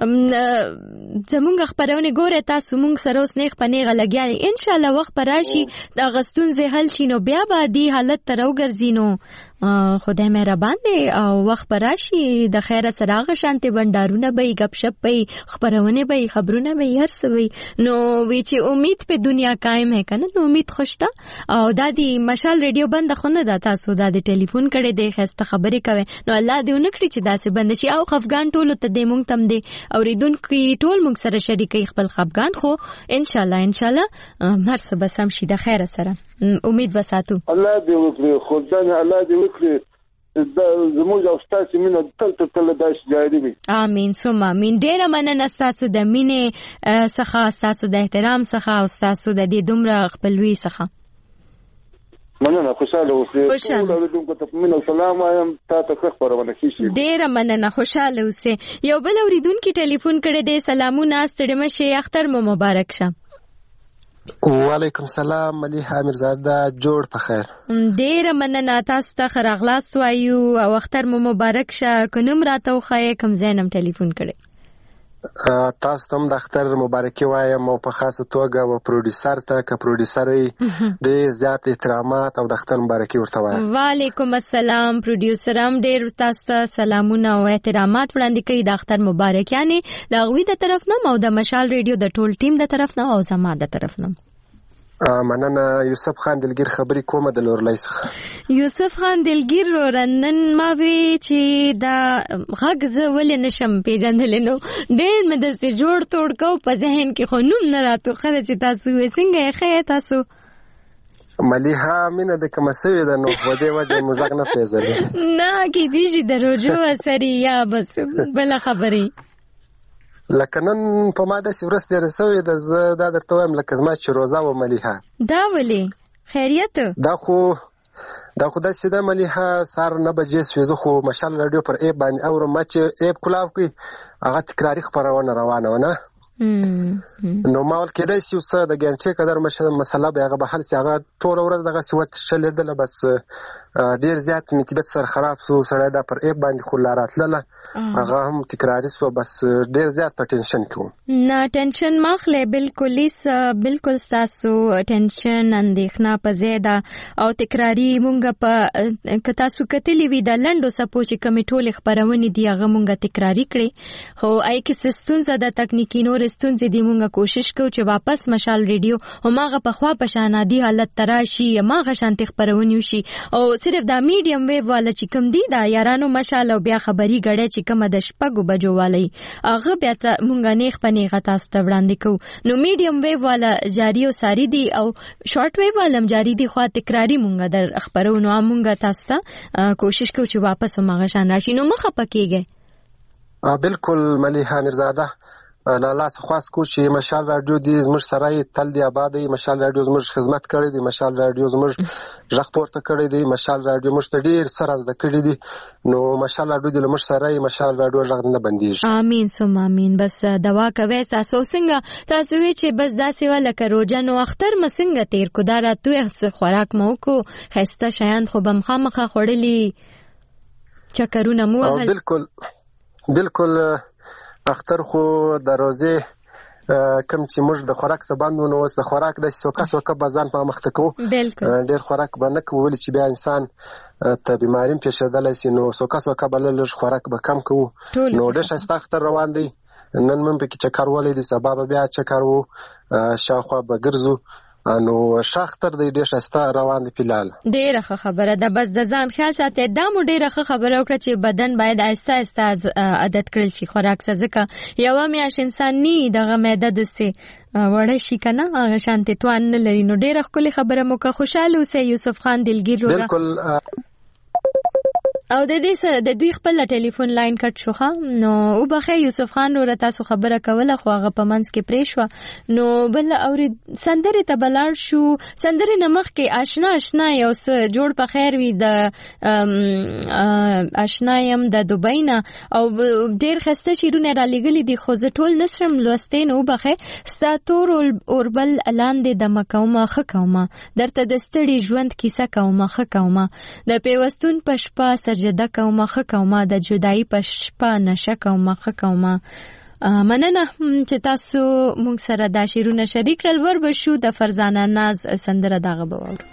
زمونږ خبرونه ګوره تاسو مونږ سره اوس نیغ پنیغه لګیا دي. ان شاء الله وخت راشي دا غستون زه حل شي نو بیا به دی حالت تر وګرځي نو خدای مهربان دی او وخت راشي د خیره سراغ شانتي بندارونه به غپ شپ به خبرونه به خبرونه به هر څه وي نو وی چې امید په دنیا قائم ہے کنه نو امید خوشتا او دادی مشال ریډیو بند خونه دا تاسو د ټلیفون کړي د خسته خبرې کوي نو الله دې ونکړي چې داسې بند شي او خفغان ټول ته دې مونږ تم دې اوریدونکو ټول مونږ سره شریکي خپل خفغان خو ان شاء الله هر څه به سم شي د خیره سره امید وساتو. الله دې وکړي خدای الله دې وکړي زموږ او تاسو مینه تل داش جاری وي. امين ثم امين. ډېر مننه تاسو د مینې څخه تاسو د احترام څخه او تاسو د دې دومره خپلوي څخه مننه. خوشاله اوسئ. ټولو ته مینه سلام وایم تاسو ښه خبرونه کیږي. ډېر مننه خوشاله اوسئ. یو بل اوریدونکو ټلیفون کړی دی سلامونه ستړي مشه اختر مو مبارک شه. وعلیکم سلام ملیحه امیرزاده، جوړ په خیر. ډیره مننه، تاسو ته ښه راغلاست وایو او اختر مو مبارک شه. که نوم راته وښایې کوم ځای نه ټلیفون کړی؟ تاسو ته هم د اختر مبارکي وایم او په خاصه توګه و پروډیوسر ته که پروډیوسري ډېر زیات احترامات او د اختر مبارکي ورته وایم. وعلیکم السلام. پروډیوسر هم ډېر تاسو ته سلامونه او احترامات وړاندې کوي د اختر مبارک، یعنی د هغوی د طرف نه او د مشال ریډیو د ټول ټیم د طرف نه او زما د طرف نه. مننه. یوسف خان دلګیر خبرې کومه د لورلۍ څخه. یوسف خان دلګیر نن ما وی چې دا غږ زه ولې نشم پیژندلی، نو ډېر مې داسې جوړ توړ کو په ذهن کې، خو نوم نه راته ښه ده چې تاسو وې څنګه یې ښه یې تاسو؟ ملیحه مینه د کومه سوې ده نو په دې وجه مو غږ نه پیژني. نه کیدای شي د روژو اثر یا بس بله خبرې. لکه نن په ما داسې ورځ تېره سوې ده، زه دا درته وایم لکه زما چې روژه وه ملیحه. دا ولې خیریت؟ دا خو داسې ده ملیحه، سهار 9 بجې سوې، زه خو مشال راډیو پر ایپ باندې اورم، ما چې ایپ کلاو کړي هغه تکراري خپرونه روانه وه نه، نو ما ول کېدای شي څه د ګنټې قدر مسله به هغه به حل شي، هغه ټوله ورځ دغسې وچلېدله، بس ډېر زیات مې طبیعت سره خراب سو، سړی دا پر ایپ باندې خو لا راتلله هغه هم تکراري سوه، بس ډېر زیات په ټینشن کې وم. نه ټینشن مه اخلئ، بالکل ستاسو ټینشن اندېښنه په ځای ده او تکراري مونږ په که تاسو کتلي وي د لنډو څپو چې کومې ټولې خپرونې دي هغه مونږ تکراري کړې، خو ای کې څه ستونزه ده تکنیکي نورې ستونزې دي، مونږ کوشش کوو چې واپس مشال ریډیو هماغه پخوا په شان عادي حالت ته راشي، هماغه شانتې خپرونې وشي، او صرف دا میډیم ویو والا چې کوم دی دا یارانو مشال او بیا خبري غړی چې کومه د 6 بجو والی هغه بیا ته مونږ نیغ په نیغه تاسو ته وړاندې کوو. نو میډیم ویو والا جاری او ساری دی او شارټ ویو والا هم جاری دی، خو تکراری مونږ در خبرونو مونږ تاسو ته کوشش کوو چې واپس هماغه شان راشي، نو مخه پکېږي. بالکل ملیحه امیرزاده، له الله څخه خواست کوو چې مشال راډیو دی زموږ سره تل دی آباد دی، مشال راډیو زموږ خدمت کړی دی، مشال راډیو زموږ غږ پورته کړی دی، مشال راډیو موږ ته ډېر څه را زده کړي دي، نو مشال راډیو دی له موږ سره مشال راډیو غږ نه بندېږي. امین ثم امین. بس دوا کوي تاسو څنګه تاسو وی چې بس داسې ولا کروجه نو اختر م څنګه تیر کو دا راتوې خوراک مو کو خسته شیان خو بم خامخه خړلې چکرونه مو وهل. بالکل اختر خو د روزې کم چې موږ د خوراک سباندو نو اوس د خوراک د سوکه بازان په مخته کوو، ډېر خوراک به نه کوو ولې چې بیا انسان ته بیماریم پیښېدلی سي، نو سوکه بله لږ خوراک به کم کوو. نو ډېر ښایسته اختر روان دی، نن من پکې چکر ولی دی، سبا به بیا چکر وو، شاوخوا به ګرځو، نو شاختر دی ډېر ښایسته روان دی فلحال. ډېره ښه خبره ده، بس د ځان خیال ساتئ. دا مو ډېره ښه خبره وکړه چې بدن باید آهسته آهسته عادت کړل شي خوراک څه، ځکه یوه میاشت انسان نی دغه معده داسې وړه شي که نه هغه شانتې توان نه لري، نو ډېره ښکلې خبره مو که خوشحاله اوسئ. یوسف خان دلګیر بالکل. او د دې سره د دوی خپل ټلیفون لاین کټ شو ښه، نو وبخښئ یوسف خان وروره تاسو خبره کوله خو هغه په منځ کې پرې شوه، نو بل اورید سندرې ته به لاړ شو. سندرې نه مخکې آشنا یو څه جوړ په خیر وي، د آشنا یم د دوبۍ نه او ډېر ښایسته شعرونه رالیږلي دي خو زه ټول نشم لوستی، نو وبخښئ. ستا تور اوربل لاندې دمه کومه ښه کومه، درته د ستړي ژوند کیسه کومه ښه کومه، د پیوستون په شپه سجده کومه ښه کومه، د جدایي په شپه نشه کومه ښه کومه. مننه چې تاسو مونږ سره دا شعرونه شریک کړل. ور به شو د فرزانه ناز سندره دغه به واورو.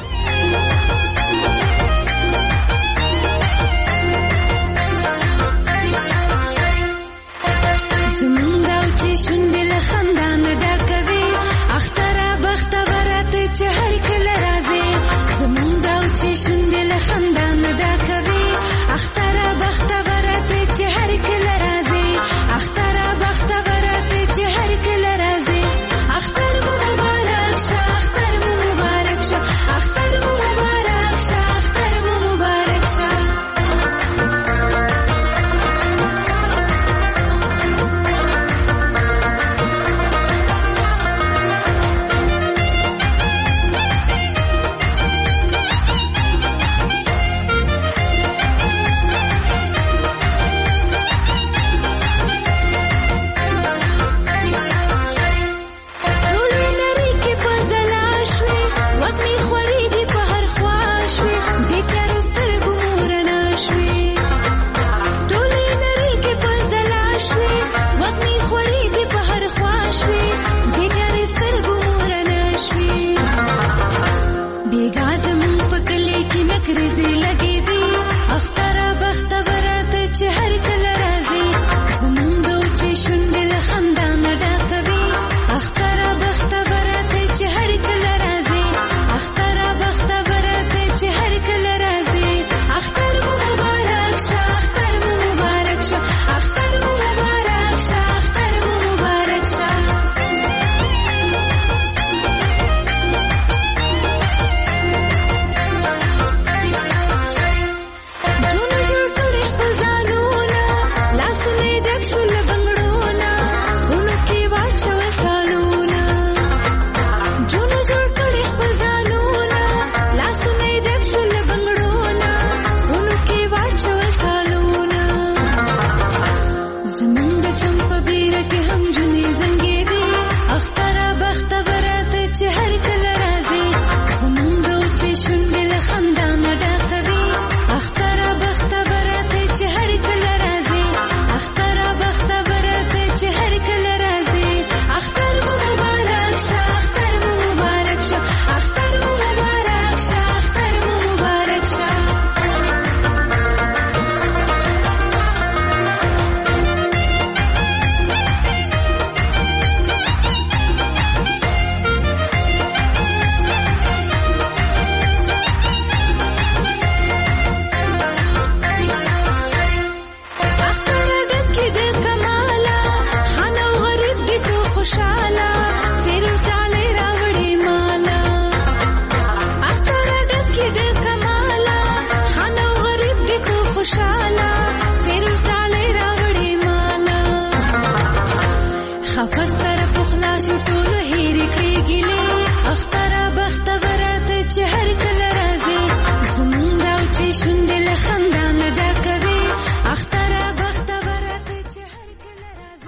زمونږ او چې شونډې له خندا نه ډکوي، اختره بختوره ته چې هر کله راځې، زمونږ او چې شونډې له خندا نه ډکوي، اختره بختوره ته چې هر کله راځي، اختره بختوره ته چې هر کله راځي، اختر مو مبارک شه، اختر مو مبارک شه،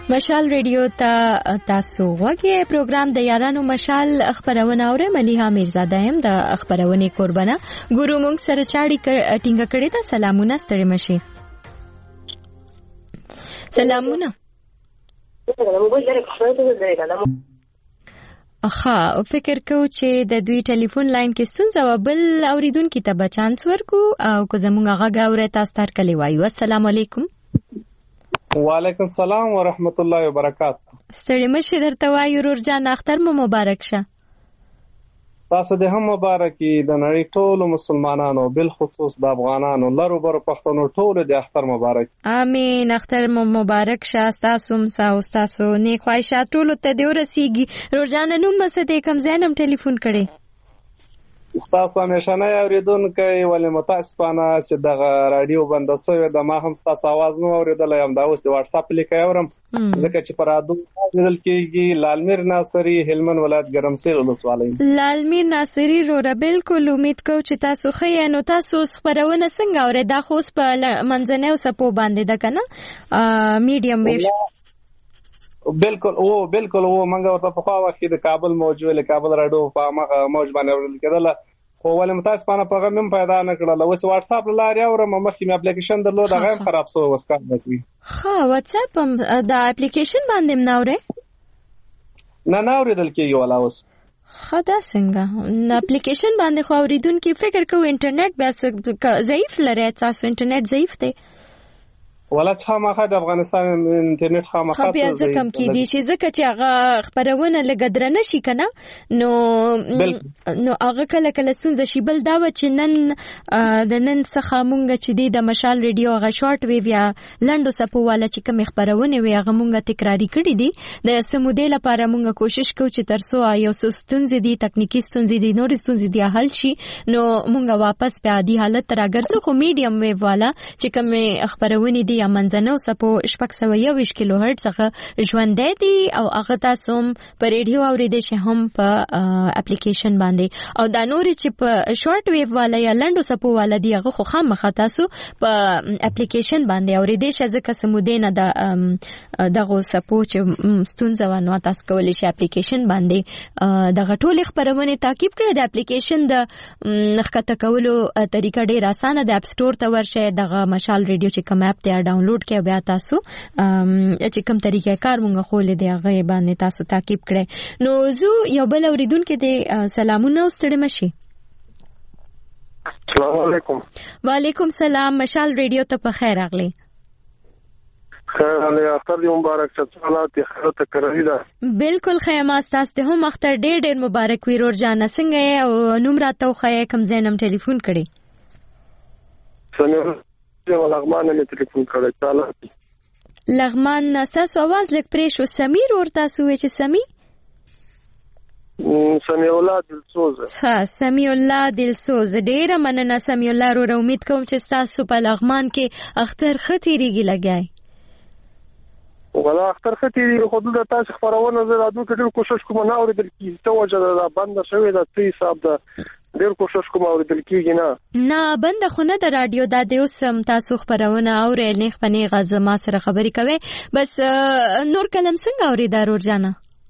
مشال ریډیو ته تاسو وګورئ. پروګرام د یارانو مشال خبرونه اورئ. ملیحه میرزاده هم د خبرونه قربانه ګورو مونږ سره چاړي ټینګه کړې ده. سلامونه ستړي مشي. سلامونه. اخا فکر کو چې د دوی ټلیفون لاین کې ستونزه و. بل اوریدونکو ته به چانس ورکو او که زموږ غږ اورئ تاسو تر کلی وایو. السلام علیکم. وعلیکم السلام ورحمت الله وبرکاته. ستړي مشه درته وایو رور جان اختر مو مبارک شه. تاسو د هم مبارکي د نړۍ ټولو مسلمانانو بل خصوص د افغانانو لرو بر پښتنو ټولو د اختر مبارک. امين. اختر مو مبارک شه. تاسو هم تاسو نیک خواهشات ټولو ته دی ورسیږي. رور جان نو مسته کم زینم ټلیفون کړي. تاسو همیشه نه اوریدونکي ولې متاسفانه چې د رادیو بند شوی د ما هم تاسو आवाज نو اوریدلای هم دا اوس د واتس اپ لیکي اورم ځکه چې پر رادیو اوریدل کېږي. لالمیر ناصری هلمند ولایت ګرمسیر ولسوالۍ. لالمیر ناصری روره بالکل امید کوم چې تاسو خې نو تاسو خبرونه څنګه اورئ؟ دا خو په منځنۍ او سپو باندې ده کنه میډیم ویو. بالکل منګه ورته په خوا وخت د کابل موجوده کابل راډیو په مخه موج باندې ورل کېدل خو ولې متاسفانه په غمم پیدا نه کړل. اوس واتس اپ لاري اورم مخکې مې اپلیکیشن درلود هغه خراب شو وس کار نکوي. ها واتس اپ د اپلیکیشن باندې نه اورئ؟ نه اوریدل کېږي ولا اوس. خدا څنګه اپلیکیشن باندې خو اوریدونکو فکر کوي انټرنیټ بیا ضعیف لري. تاسو انټرنیټ ضعیف دی ولا خامخا د افغانستان انټرنیټ خامخا ته بیا ځکه کې دي چې ځکه چې هغه خبرونه لګدر نه شي کنه نو هغه کله سنځ شي. بل دا و چې نن څخه مونږ چې د مشال ریډیو هغه شارټ ویو یا لنډو سپو والا چې کوم خبرونه وي هغه مونږ تکراری کړی دي. د سمودې لپاره مونږ کوشش کوو چې ترسو یو ستونزې دي تکنیکی ستونزې دي نور ستونزې دي حل شي نو مونږ واپس په عادي حالت راګرځو. خو میډیم ویو والا چې کوم خبرونه دي یا منځنو سپو 621 کیلو هرتز څخه ژوندې دي او هغه تاسو په ریډیو اوریدئ شي هم په اپلیکیشن باندې. او دا نور چې په شارټ ویو والا یا لنډو سپو والا دی هغه خو خامخا تاسو په اپلیکیشن باندې اوریدئ شي. ځکه سمودې نه دغه سپو چې ستونزه ونه تاسو کولی شي اپلیکیشن باندې دغه ټول خبرونه تعقیب کړئ. د اپلیکیشن د نخکته کولو طریقه ډیر اسانه ده. اپ سٹور ته ورشئ دغه مشال ریډیو چې کوم اپ ته ډاونلوډ کړئ بیا تاسو چې کوم طریقې کار مونږ خولې دی هغه باندې تاسو تعقیب کړئ. نو زه یو بل اوریدونکو ته سلامونه ستړي مشي. السلام علیکم. وعلیکم السلام. مشال ریډیو ته په خیر راغلی. خیر علی اختر دی مبارک چې حالات خیرت کړی دا. بالکل خیمه تاسو ته هم اختر ډېر مبارک وي. رور جان څنګه او نوم راته خو کوم زینم ټلیفون کړی. څنګه لغمان مې ټلیفون کړی تعالی لغمان تاسو आवाज لیک پرې شو. سمیر ورته سوې چې سمی الله دلسوز. سمی الله دلسوز ډېر مننه سمی الله. رو امید کوم چې تاسو په لغمان کې اختر خطرېږي لګای. ولا اختر خطرېږي خو د تاسو خبرونه زه رادو کډیر کوشش کوم نه اوریدل کی ته وجه دا بند شوی دا تی حساب دا ډیر کوشش کوم اوریدل کیږي نه بند خو نه د رادیو د اوسم تاسو خبرونه اورې نه خپنی غز ما سره خبرې کوي. بس نور کلم څنګه اوریدا رور جانا؟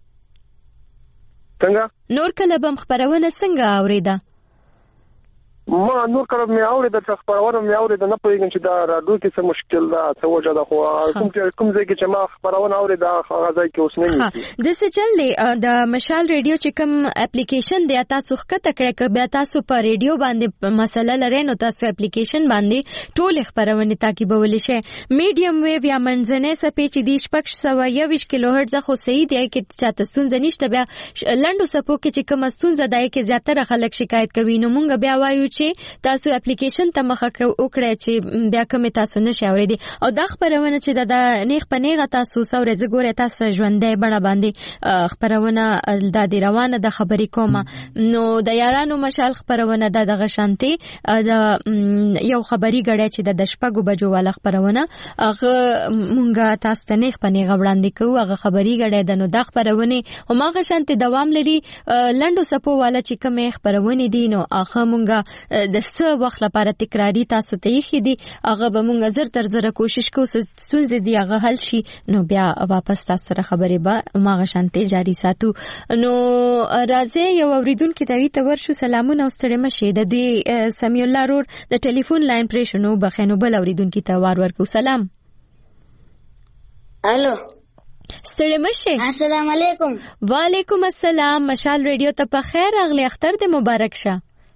څنګه نور کلم خبرونه څنګه اوریدا؟ ما نور کله مې اورید د خبرونه مې اورید نه پوهیږم چې دا رادیو کې څه مشکل ده څه وجه ده خو کوم ځای کې چې ما خبرونه اورید هغه ځای کې اوس نه ني د څه چل د مشال ریډیو چې کوم اپلیکیشن دی تاسو ښکته کړئ که بیا تاسو په ریډیو باندې مسله لرئ نو تاسو اپلیکیشن باندې ټول خبرونه تعقیبولی شئ. میډیم ویو یا منځنۍ سپې چې دی 621 کیلو هرتز خو صحیح دی کې چاته ستونزه نشته. بیا لنډو سپو کې چې کوم ستونزه ده کې زیاتره خلک شکایت کوي نو مونږ بیا وایو چې تاسو اپلیکیشن ته مخه وکړئ چې بیا کوم تاسو نشئ اوریدي. او دا خبرونه چې د نیغ په نیغه تاسو سورې زګوره تاسو ژوندې بڼه باندې خبرونه د روانه د خبرې کومه نو د یارانو مشال خبرونه د غشانتي د یو خبري غړې چې د شپږو بجو والا خبرونه هغه مونږه تاسو ته نیغ په نیغه وړاندې کوو. هغه خبري غړې د نو د خبرونه هماغه شانتي دوام لري. لنډو سپو والا چې کوم خبرونه دي نو هغه مونږه د څه وخت لپاره تکراری تاسو ته یې دي هغه به موږ زر تر زر کوشش کوو ستونزې دی هغه حل شي نو بیا واپس تاسو سره خبرې به ماغه شانته جاری ساتو. نو راځي یو اوریدونکو ته ورشو. سلامونه او ستړي مشه. د دې سمیع الله رور د ټلیفون لاین پرې شنو بخنو بل اوریدونکو ته ورکو. سلام. الو ستړي مشه. السلام علیکم. وعلیکم السلام. مشال ریډیو ته په خیر اغلی اختر دې مبارک شه.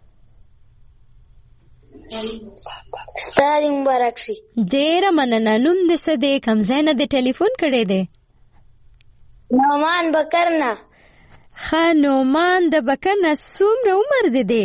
ستاسو مبارک شي. ډېر مننه. نوم دې څه دی؟ کوم ځای نه دې ټلیفون کړی دی؟ نومان بکرنا. ښه نومان د بکرنا. څومره عمر دې دی؟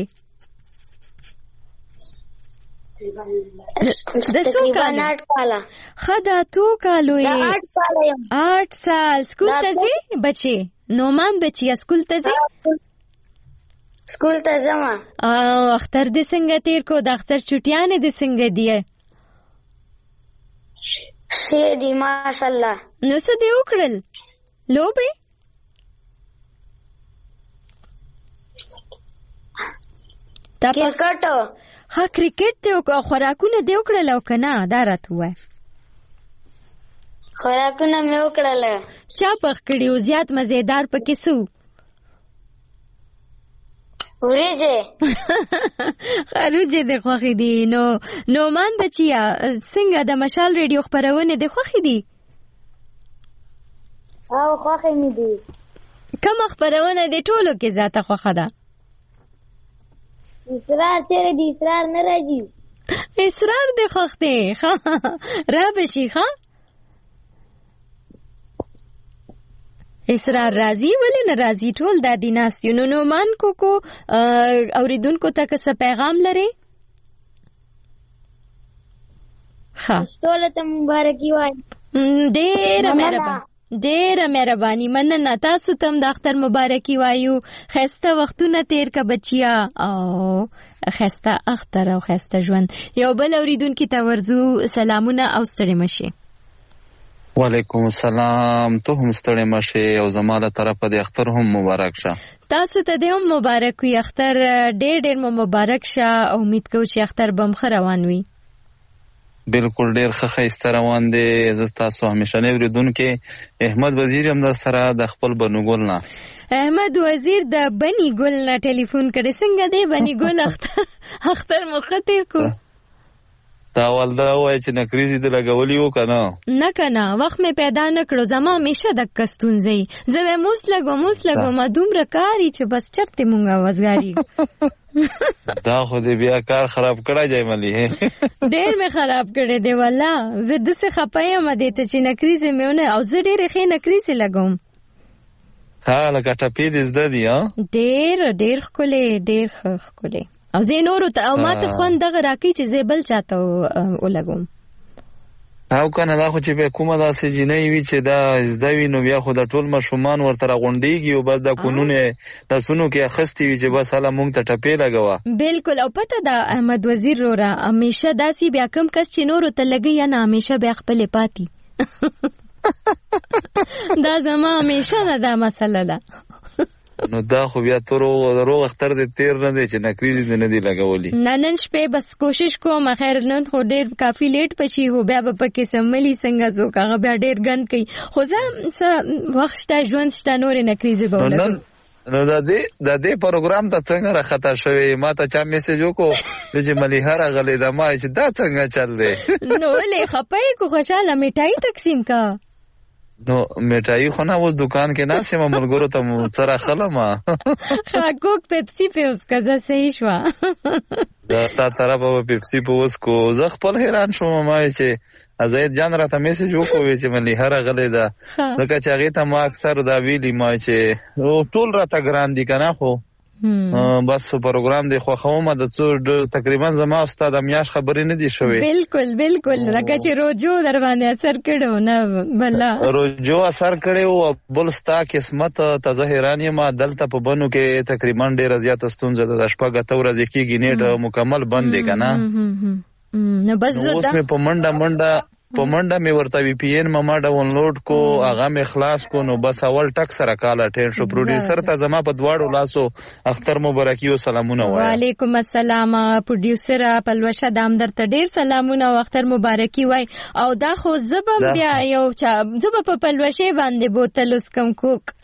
د څو کالو؟ 8 کاله. ښه دا 2 کالو یې. 8 سال. سکول ته ځي بچي؟ نومان بچي سکول ته ځي؟ سکول ته ځم. اختر دې څنګه تیر کو؟ د اختر چټیانې دې څنګه دی؟ ښه دي ماشاءالله. نو څه دې وکړل؟ لوبې؟ کرکټ. ها کرکټ ته خوراکونه دی وکړل او کنه دا راته وای. خوراکونه مې وکړل. چا پخ کړیو زیات مزیدار پکې سو؟ وریجه. خروجه د خوخي دي. نو مان بچیا څنګه د مشال ریډیو خبرونه د خوخي دي؟ او خوخي مې دي. کوم خبرونه د ټولو کې ذاته خوخه ده؟ اسرار چیرې دی؟ اسرار نه راځي. اسرار د خوخ دی. را بشي ښا اسرار راځي ولې نه راځي؟ ټول د دیناستیو. نو مان کو اوریدونکو ته څه پیغام لري؟ ها ټول ته مبارکي وای. ډېره مهرباني. مننه. تاسو ته د اختر مبارکي وایو. خسته وختونه تیر کا بچیا او خسته اختر او خسته ژوند. یو بل اوریدونکو ته ورزو. سلامونه او ستړي مشه. وعلیکم السلام. ته هم ستړي مشه او زماله طرفه د اختر هم مبارک شه. تاسو ته هم مبارک وي. اختر ډېر مبارک شه. امید کوم چې اختر بم روان وي. بالکل ډیر ښه روان دی. زه تاسو همیشه نه وریدونکو احمد وزیر هم د سره د خپل بنوګل نه. احمد وزیر د بنی ګل نه ټلیفون کړي. څنګه دی بنی ګل اختر مو خطر کو؟ دا ولدا وای چې نکریزي د لګولې و کنه نه کنه وخت مې پیدا نکړو. زما همیشه د کستونځي زه موس لګو ما دومره کاری چې بس چرته مونږه وزګاری. دا خو دې بیا کار خراب کړای دی ملي. ډېر مې خراب کړی دی والله. زه د څه خپایم دې ته چې نکریزه مېونه او زه ډېر ښه نکریزه لګوم. ها لکه ټپې دې زده دي. ها ډېر ښکلې. ډېر ښکلې. او زه نورو ته او ماته خوند دغه راکې چې زه بل چاته ولګوم. او کنه دا خو چې به کومه داسې جنۍ وي چې دا زده وي نو بیا خو د ټول مشومان ورته راغونډېږي او بس د قانونه تاسونو کې اخستې وي چې بس هله مونږ ته ټپې لګوه. بالکل. او پته دا احمد وزیر رورا همیشه داسې بیا کم کس چې نورو ته لګي یا نه همیشه بیا خپلې پاتې. دا زما همیشه نه دا مسله ده. نو دا خو بیا تو روغ اختر دې تیر نه دی چې نکریزي دې نه دی لګولي. نن شپې بس کوشش کوم. خیر نن خو ډېر کافي لیټ پچی هو بیا به پکې سملی څنګه زو هغه بیا ډېر ګن کوي. خو زه وخت شته ژوند شته نور نکریزي به ولګم. نو د دې پروګرام ته څنګه راخطا شوی؟ ما ته چا میسج وکړو چې مليحه راغلې ده. ما چې دا څنګه چل دی؟ نو ولې خپای کو خوشاله میټای تقسیم کا؟ نو میټای خو نه اوس دکان کې نه سم ملګرو ته سره خلما. کوک پیپسی په اوس کزه صحیح شو. دا تا طرف په پیپسی په اوس کو زه خپل حیران شوم. ما چې ازاید جان راته میسج وکوي چې مليحه راغلې ده. لکه چې هغه ته ما اکثر دا ویلي ما چې ټول راته ګران دي کنه خو بس پروګرام دی خو خو د څو تقریبا زما استاد میاش خبرې نه دي شوې. بالکل لکه چې روجو در باندې اثر کړو نه بلا روجو اثر کړو. بل ستا قسمت ته ظاهران ما دلته په بنو کې تقریبا ډېر زیات ستونزه د شپږه تور د کېږي نیټ مکمل بند دی کنه. نو بس زه په منډه په منډه مې ورته وی پی ان ما ډاونلوډ کو هغه مې خلاص کو نو بس اول ټک سره کال اټینډ شو. پروډوسر ته زما په دواړو لاسو اختر مبارکي او سلامونه وایم. وعلیکم السلام. پروډوسر پلوشه دام درته ډیر سلامونه او اختر مبارکي وای. او دا خو زبم بیا یو زب په پلوشه باندې بوتل اوس کم کوک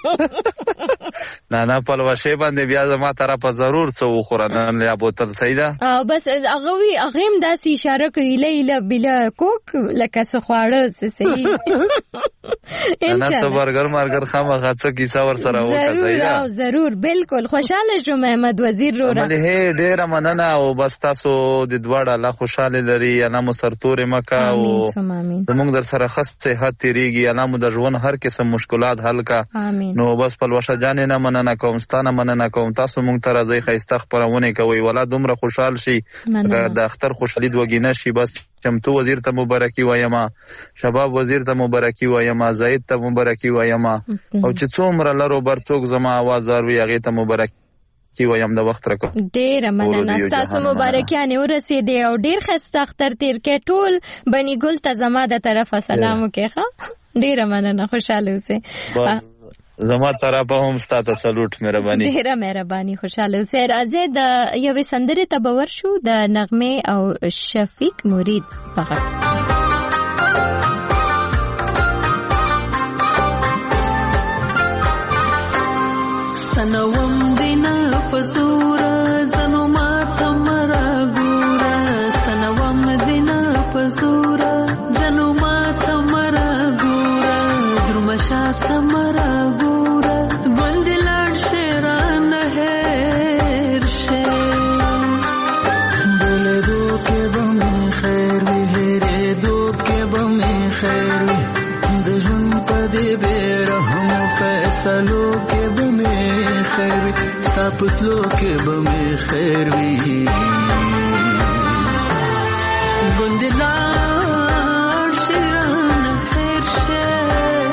نه پلوشه باندې بیا زما طرفه ضرور څه وخوره نه یا بوتل صحیح ده. بس هغه وی هغه هم داسې اشاره کوي لیلا بلا کوک لکه څه خواړه صحیح نه څه برګر مارګر خامخا څه کیسه ور سره وکړه صحیح ده. ضرور بالکل خوشاله شوم احمد وزیر رورا. مله ډیر مننه او بس تاسو د دواړه الله خوشاله لري انا مو سرتور مکه او زموږ در سره خاص صحت تیریږي انا مو د ژوند هر قسم مشکلات حل کا. نو بس پلوشه جان نه مننه کوم ستانه مننه کوم تاسو مونږ ته راځي خیسته خبرونه کوي ولا دومره خوشحال شي د اختر خوشحالي دوګینه شي. بس چمتو وزیر ته مبارکي وایم شباب وزیر ته مبارکي وایم زید ته مبارکي وایم او چې څومره لرو برڅوک زما आवाज اروي هغه ته مبارکي وایم د وخت راکو. ډیر مننه تاسو مبارکیانه ورسېدې او ډیر خسته اختر تیر کې ټول بني ګل ته زما د طرفه سلام وکړه. ډیر مننه خوشاله اوسئ. زما طرفه هم ستاسو سلوټ مهرباني. ډیره مهرباني خوشاله اوسئ. راځي د یوې سندرې ته باور شو د نغمه او شفیق مرید فقط. سنوم دینا پزورا زنو ماتا مرا گورا سنوم دینا پزورا زنو ماتا مرا گورا درمشاتا مرا گورا گندلان شیران هیر شیر بولے دو کے بمی خیر وی ہیرے دو کے بمی خیر وی دجن پدی بیرحم فیصلو کے بمی خیر وی ستاپتلو کے بمی خیر وی گندلان شیران خیر شیر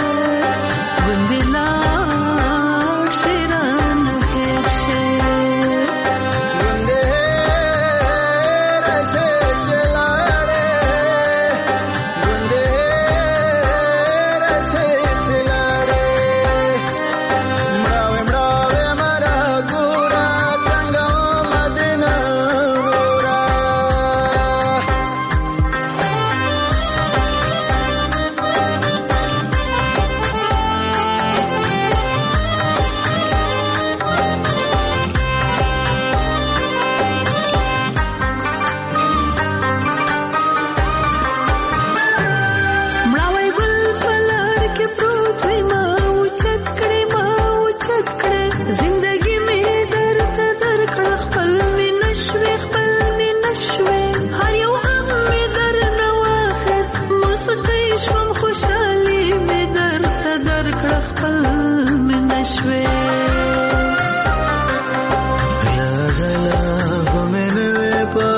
گندلان شیران خیر شیر گندے رسے چلاڑے گندے رسے چلاڑے مڑاوے مڑاوے مرا گورا تنگا مدینہ گورا. مړاوی ګل پلار کې پروت وي ما اوچت کړې زندګي مې درته درکړه خپل مې نشوې هر یو غم مې درنه واخیست موسیقۍ شوم خوشحالي مې درته درکړه خپل مې نشوې غلا به مې نه وې په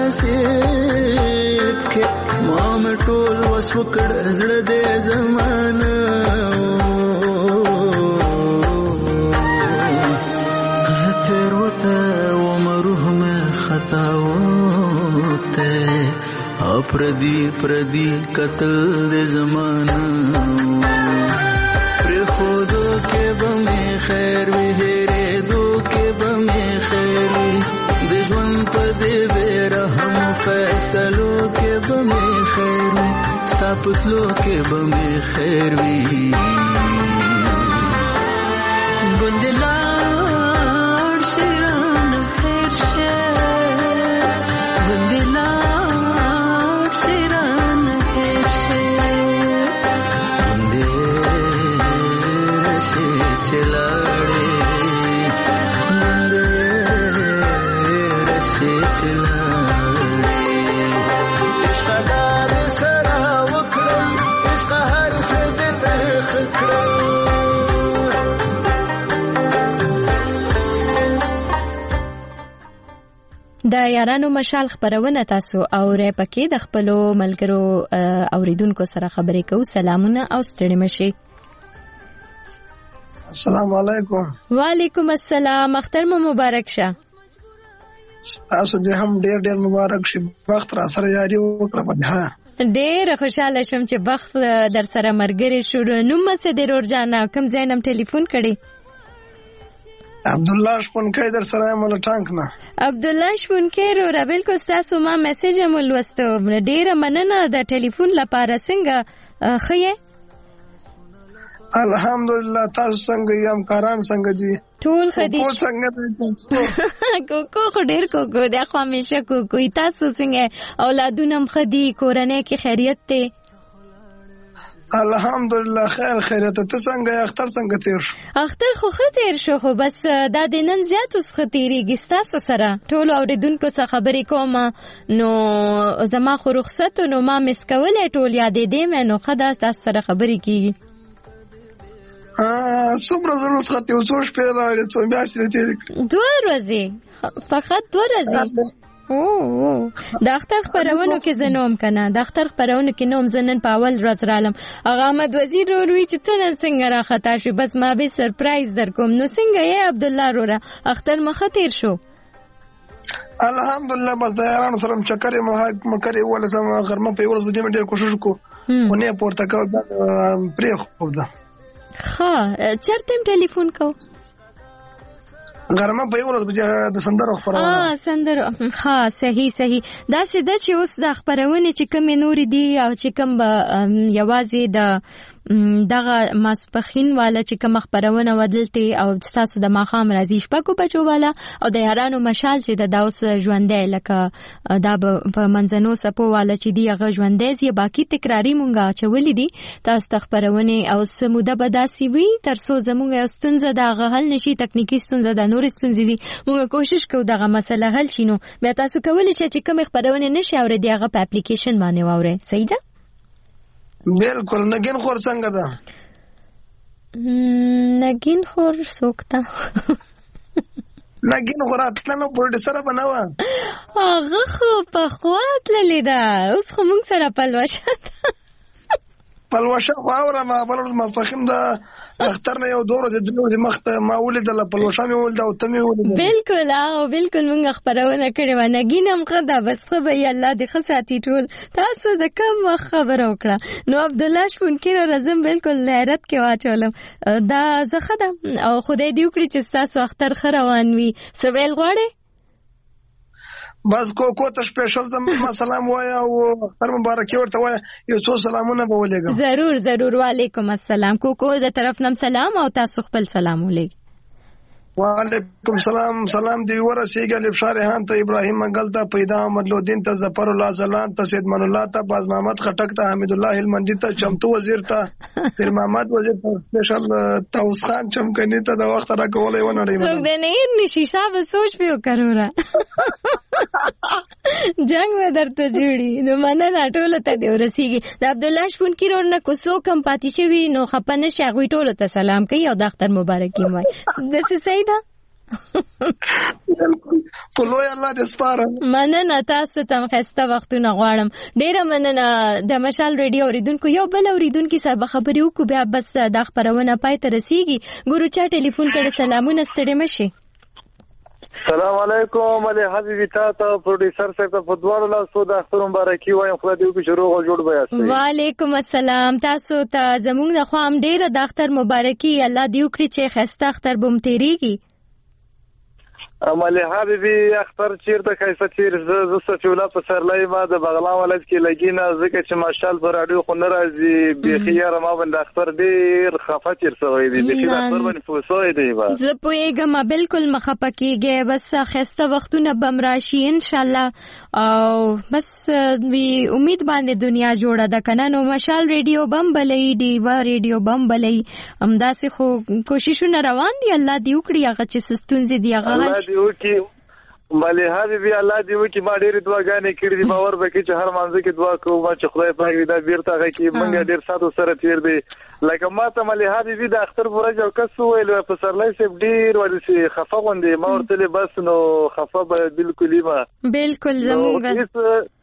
نصیب کې ما مې ټول وس وکړ زړه دې زمانه زه تېر وته وم روح مې خطا وته او پردي قتل دې زمانه پرېښودو کې به مې خیر وي هېرېدو کې به مې خیر وي د ژوند په دې بې رحمو فیصلو کې به مې خیر وي ستا په تلو کې به مې خیر وي ګندلان شیران خیر شیر ګندلان شیران خیر شیر ګندې رشې چلاړې ګندې رشې چلاړې عشقدار سره وکړم عشق هر څه دې ترخ کړم. د یارانو مشال خبرونه تاسو اورئ پکې د خپل ملګرو اوریدونکو سره خبرې کوو. سلامونه او ستړي مشي. السلام علیکم. وعلیکم السلام. اختر مو مبارک شه. تاسو دې هم ډېر مبارک شي. وخت را سره یاري وکړه. ها ډېر خوشاله شوم چې بخت در سره مرګري شو. نو مڅ دې رور جانا کوم ځای نم ټلیفون کړي؟ عبدالله شپونکی در سره یم له ټانک نه. عبدالله شپونکی وروره بالکل ستاسو ما میسج هم ولوسته. ډېره مننه د ټلیفون لپاره. څنګه ښه یې؟ الحمدلله. تاسو څنګه یې؟ همکاران څنګه دي؟ ټول ښه دي. کوکو څنګه دی؟ کوکو خو ډېر کوکو دی، خو همیشه کوکو. تاسو څنګه؟ اولادونه هم ښه دي؟ کورنۍ کې خیریت دی؟ الحمدلله خیر خیریت. ته څنګه؟ اختر څنګه تیر شو؟ اختر خو ښه تیر شو، خو بس دا د نن زیات اوس ښه تیریږي. ستاسو سره ټولو اورېدونکو څخه خبرې کوم، نو زما خو رخصت نو ما مس کولی ټول یادېدې مې، نو ښه ده ستاسو سره خبرې کېږي. څومره زر رخصت یو څو شپې راغلې، څو میاشتې تېرې کړې؟ 2 ورځې، فقط 2 ورځې. د اختر خبرونو کې زه نوم کنه، د اختر خبرونو کې نوم زه نن په اول ورځ رالم. هغه احمد وزیر وروي چې ته نن څنګه راخطا شوې، بس ما به سرپرایز در کوم. نو څنګه یې عبدالله وروره؟ اختر مخه تیر شو؟ الحمدلله. بس د یارانو سره چکر مکرې ولزم غرمه په ورځ باندې ډېر کوشش کو خو نه پورته کو پرې خو ده. ښه چرته ټلیفون کو؟ غرمه په ورځ به د سندرو خبرونه. سندرو. ها صحیح. دا سده چې اوس د خبرونه چې کوم نور دي او چې کوم یوازې د دغه ماسپخین والا چې کوم خبرونه ودلته او تاسو د ماخام راځي شپږو بجو والا او د یارانو مشال چې د داوس ژوندې لکه دا په منځنو سپو والا چې دی هغه ژوندې زی باقی تکراری مونږه چولې دي تاسو خبرونه او سموده بداسي وي تر څو زموږ استونزه د حل نشي، تکنیکی استونزه د نور استونزې دي، موږ کوشش کوو دغه مسله حل شي. نو بیا تاسو کولی شئ چې کوم خبرونه نشي اورېدي هغه په اپلیکیشن باندې واورئ. صحیح ده؟ بالکل. نگین خور څنګه ده؟ نگین خور سوکتا نگین خور اتلنو پروډوسر بنوا هغه خو په خوات لیدا، اوس خو موږ سره پلوشه خو اوره ما بلور ماسپخیم ده اختر نه یو دورو د دې مخته ما ولیدل پلوشه مې ولدا او ته مې ولیدل. بالکل بالکل موږ خبرونه کړې و. نګینم قدا بس خو به الله دې خصاتي ټول تاسو د کوم خبره وکړه. نو عبدالله شپونکی راځم بالکل حیرت کې واچولم. دا زخه ده او خدای دې وکړي چې تاسو اختر خروان وي. سویل غواړي بس کوکو ته سپیشل زما سلام وایا او اختر مبارک ورته وایا، یو څو سلامونه به ولېږم. ضرور. وعلیکم السلام. کوکو د طرف نم سلام او تاسو خپل سلام ولېږئ. وعلیکم سلام دی ورسیږي لبشار هان ته ابراهیم منګل ته پیدا احمد لودین ته ظفر الله زلان ته سید من الله ته باز محمد خټک ته حمید الله هلمندی ته چمتو وزیر ته پیر محمد وزیر ته سپیشل تاوس خان چمکنی ته د وخت را کولای و نړۍ څوک دې نه نشیشا به سوچ پیو کرورا جنگ و درته جوړي. نو مننه ټول ته دی ورسیږي. د عبدالله شپونکی ورنه کو سو کم پاتې شوی نو خپنه شغوي ټول ته سلام کوي او د اختر مبارکي وای. د څه صحیح ده پلوی الله دې سپاره. مننه تاسو ته خسته وختونه غواړم. ډیره مننه د مشال ریډیو اوریدونکو. یو بل اوریدونکو سره خبرې وکړو بیا بس د خبرونه پای ته رسیږي. ګورو چا ټلیفون کړي. سلامونه ستړي مشي. السلام علیکم علی حبیبی تا پروډوسر صاحب ته په دوه لاسو د اختر مبارکي وایم. خدای دې وکړي شروع او جوړ بیا. وعلیکم السلام. تاسو ته زموږ د خوام ډیره د اختر مبارکي. الله دې وکړي چې خسته اختر بم تیریږي. علی حبیبی اختر چیرته کیسه چیر ز سچولا په سرلای ما د بغلان ولایت کې لګینا ځکه چې ماشال پر اډیو خو نه راځي بخیر ما باندې اختر ډیر خفه چیر سوی دی بخیر اختر باندې فوسوي دی با زه پوهیږم بالکل مخه کېږي. بس خسته وختونه بم راشي ان شاء الله او بس وی امید باندې دنیا جوړه ده کنه. نو مشال ریډیو بم بلې دیوا ریډیو بم بلې همداسې خو کوششونه روان دي. الله دې وکړي هغه چې ستونزې دی هغه دیو کی بلې حبیبي الله دې وکړي. ما ډېرې دعاګانې کړې دي. باور وکړئ چې هر مانځه کې دعا کوم چې خدای پاک دې دا بیرته هغه کې موږ ډېر ساتو سره تیر دی. لکه ما ته ملې حبیبي د اختر په ورځ یو کس وویل په سرلای صاحب ډېر ورسې خفه غوندې. ما ورته بس نو خفه به بالکل ما بالکل زموږ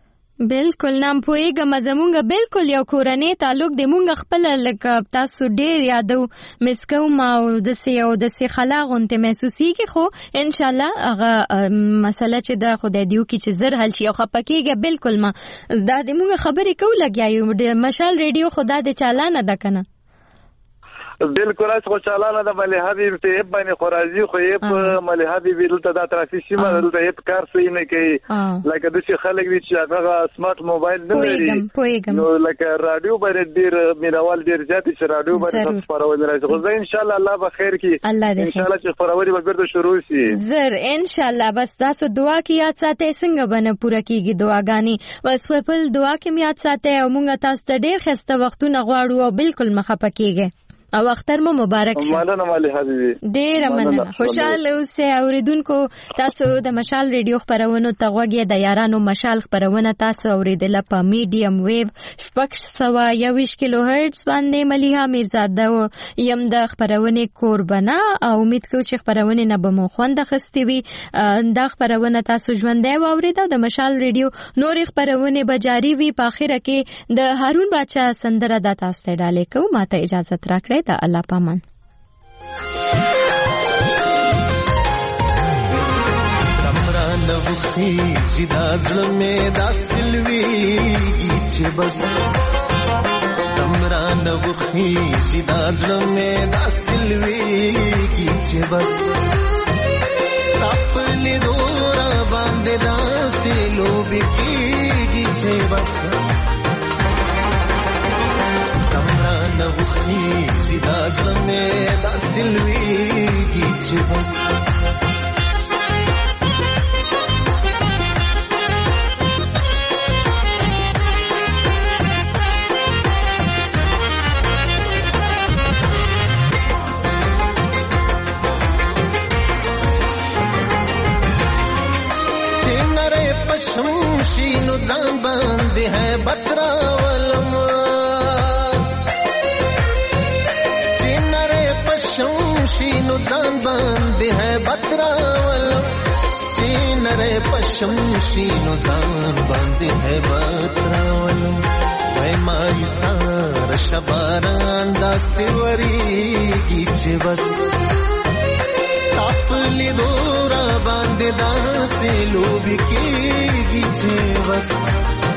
بالکل نام پوهیږم زمونږ بالکل یو کورنۍ تعلق دی مونږ خپل لکه تاسو ډیر یادو مسکوم او د سي خلاغونته محسوسيږي خو ان شاء الله هغه مسله چې د خدای دیو کی چې زر حل شي او خپکیږي بالکل ما زدا د مونږ خبرې کو لګیایو د مشال ریډیو خدا د چالانه ده کنه بالکل اس خو چالانه د ملي حبيب ته باندې خورازي خو یې ملي حبيب دلته د ترافیک سیمه دلته یې کار سوي نه کوي لکه د څه خلک دي چې هغه سمارټ موبایل نه لري نو لکه رادیو باندې ډیر مینوال ډیر زیات چې رادیو باندې خبرول راځي خو زه ان شاء الله الله به خیر کی ان شاء الله چې خبروري به بیرته شروع شي زر ان شاء الله بس تاسو دعا کی یاد ساتئ څنګه باندې پوره کیږي دعاګانی بس خپل دعا کې یاد ساتئ او مونږ تاسو ته ډیر خسته وختونه غواړو او بالکل مخه پکېږي او اختر مو مبارک شه مننه مالي حبيبي ډیر مننه خوشاله اوسئ اوریدونکو تاسو د مشال ریډیو خبرونه تغوږی د یارانو مشال خبرونه تاسو اوریدل په میډیم ویو 621 کیلو هرتز باندې مليها میرزاده یم د خبرونه قربانه او امید کوم چې خبرونه نه به مو خوند خستي وي دا خبرونه تاسو ژوندې اوریدو د مشال ریډیو نور خبرونه به جاری وي په اخر کې د هارون بچا سندره د تاسو ته ډالې کوم ماته اجازه راکړئ د الله پامان کمران وخی جدا زلمه دا سلوی چې بس کمران وخی جدا زلمه دا سلوی چې بس خپل دورا باندې دا سلو بکیږي چې بس نوخي جدا زلمه دا سلويږي چې بس چنره پښم شینو ځان باندې ہے بترا ولم شینو ځان باندې ہے بتراولم چینره پشم شینو ځان باندې ہے بتراولم وای مای سار شباران دا سیوري کی چې بس خپل دورا باندې دا سلو بکیږي چې بس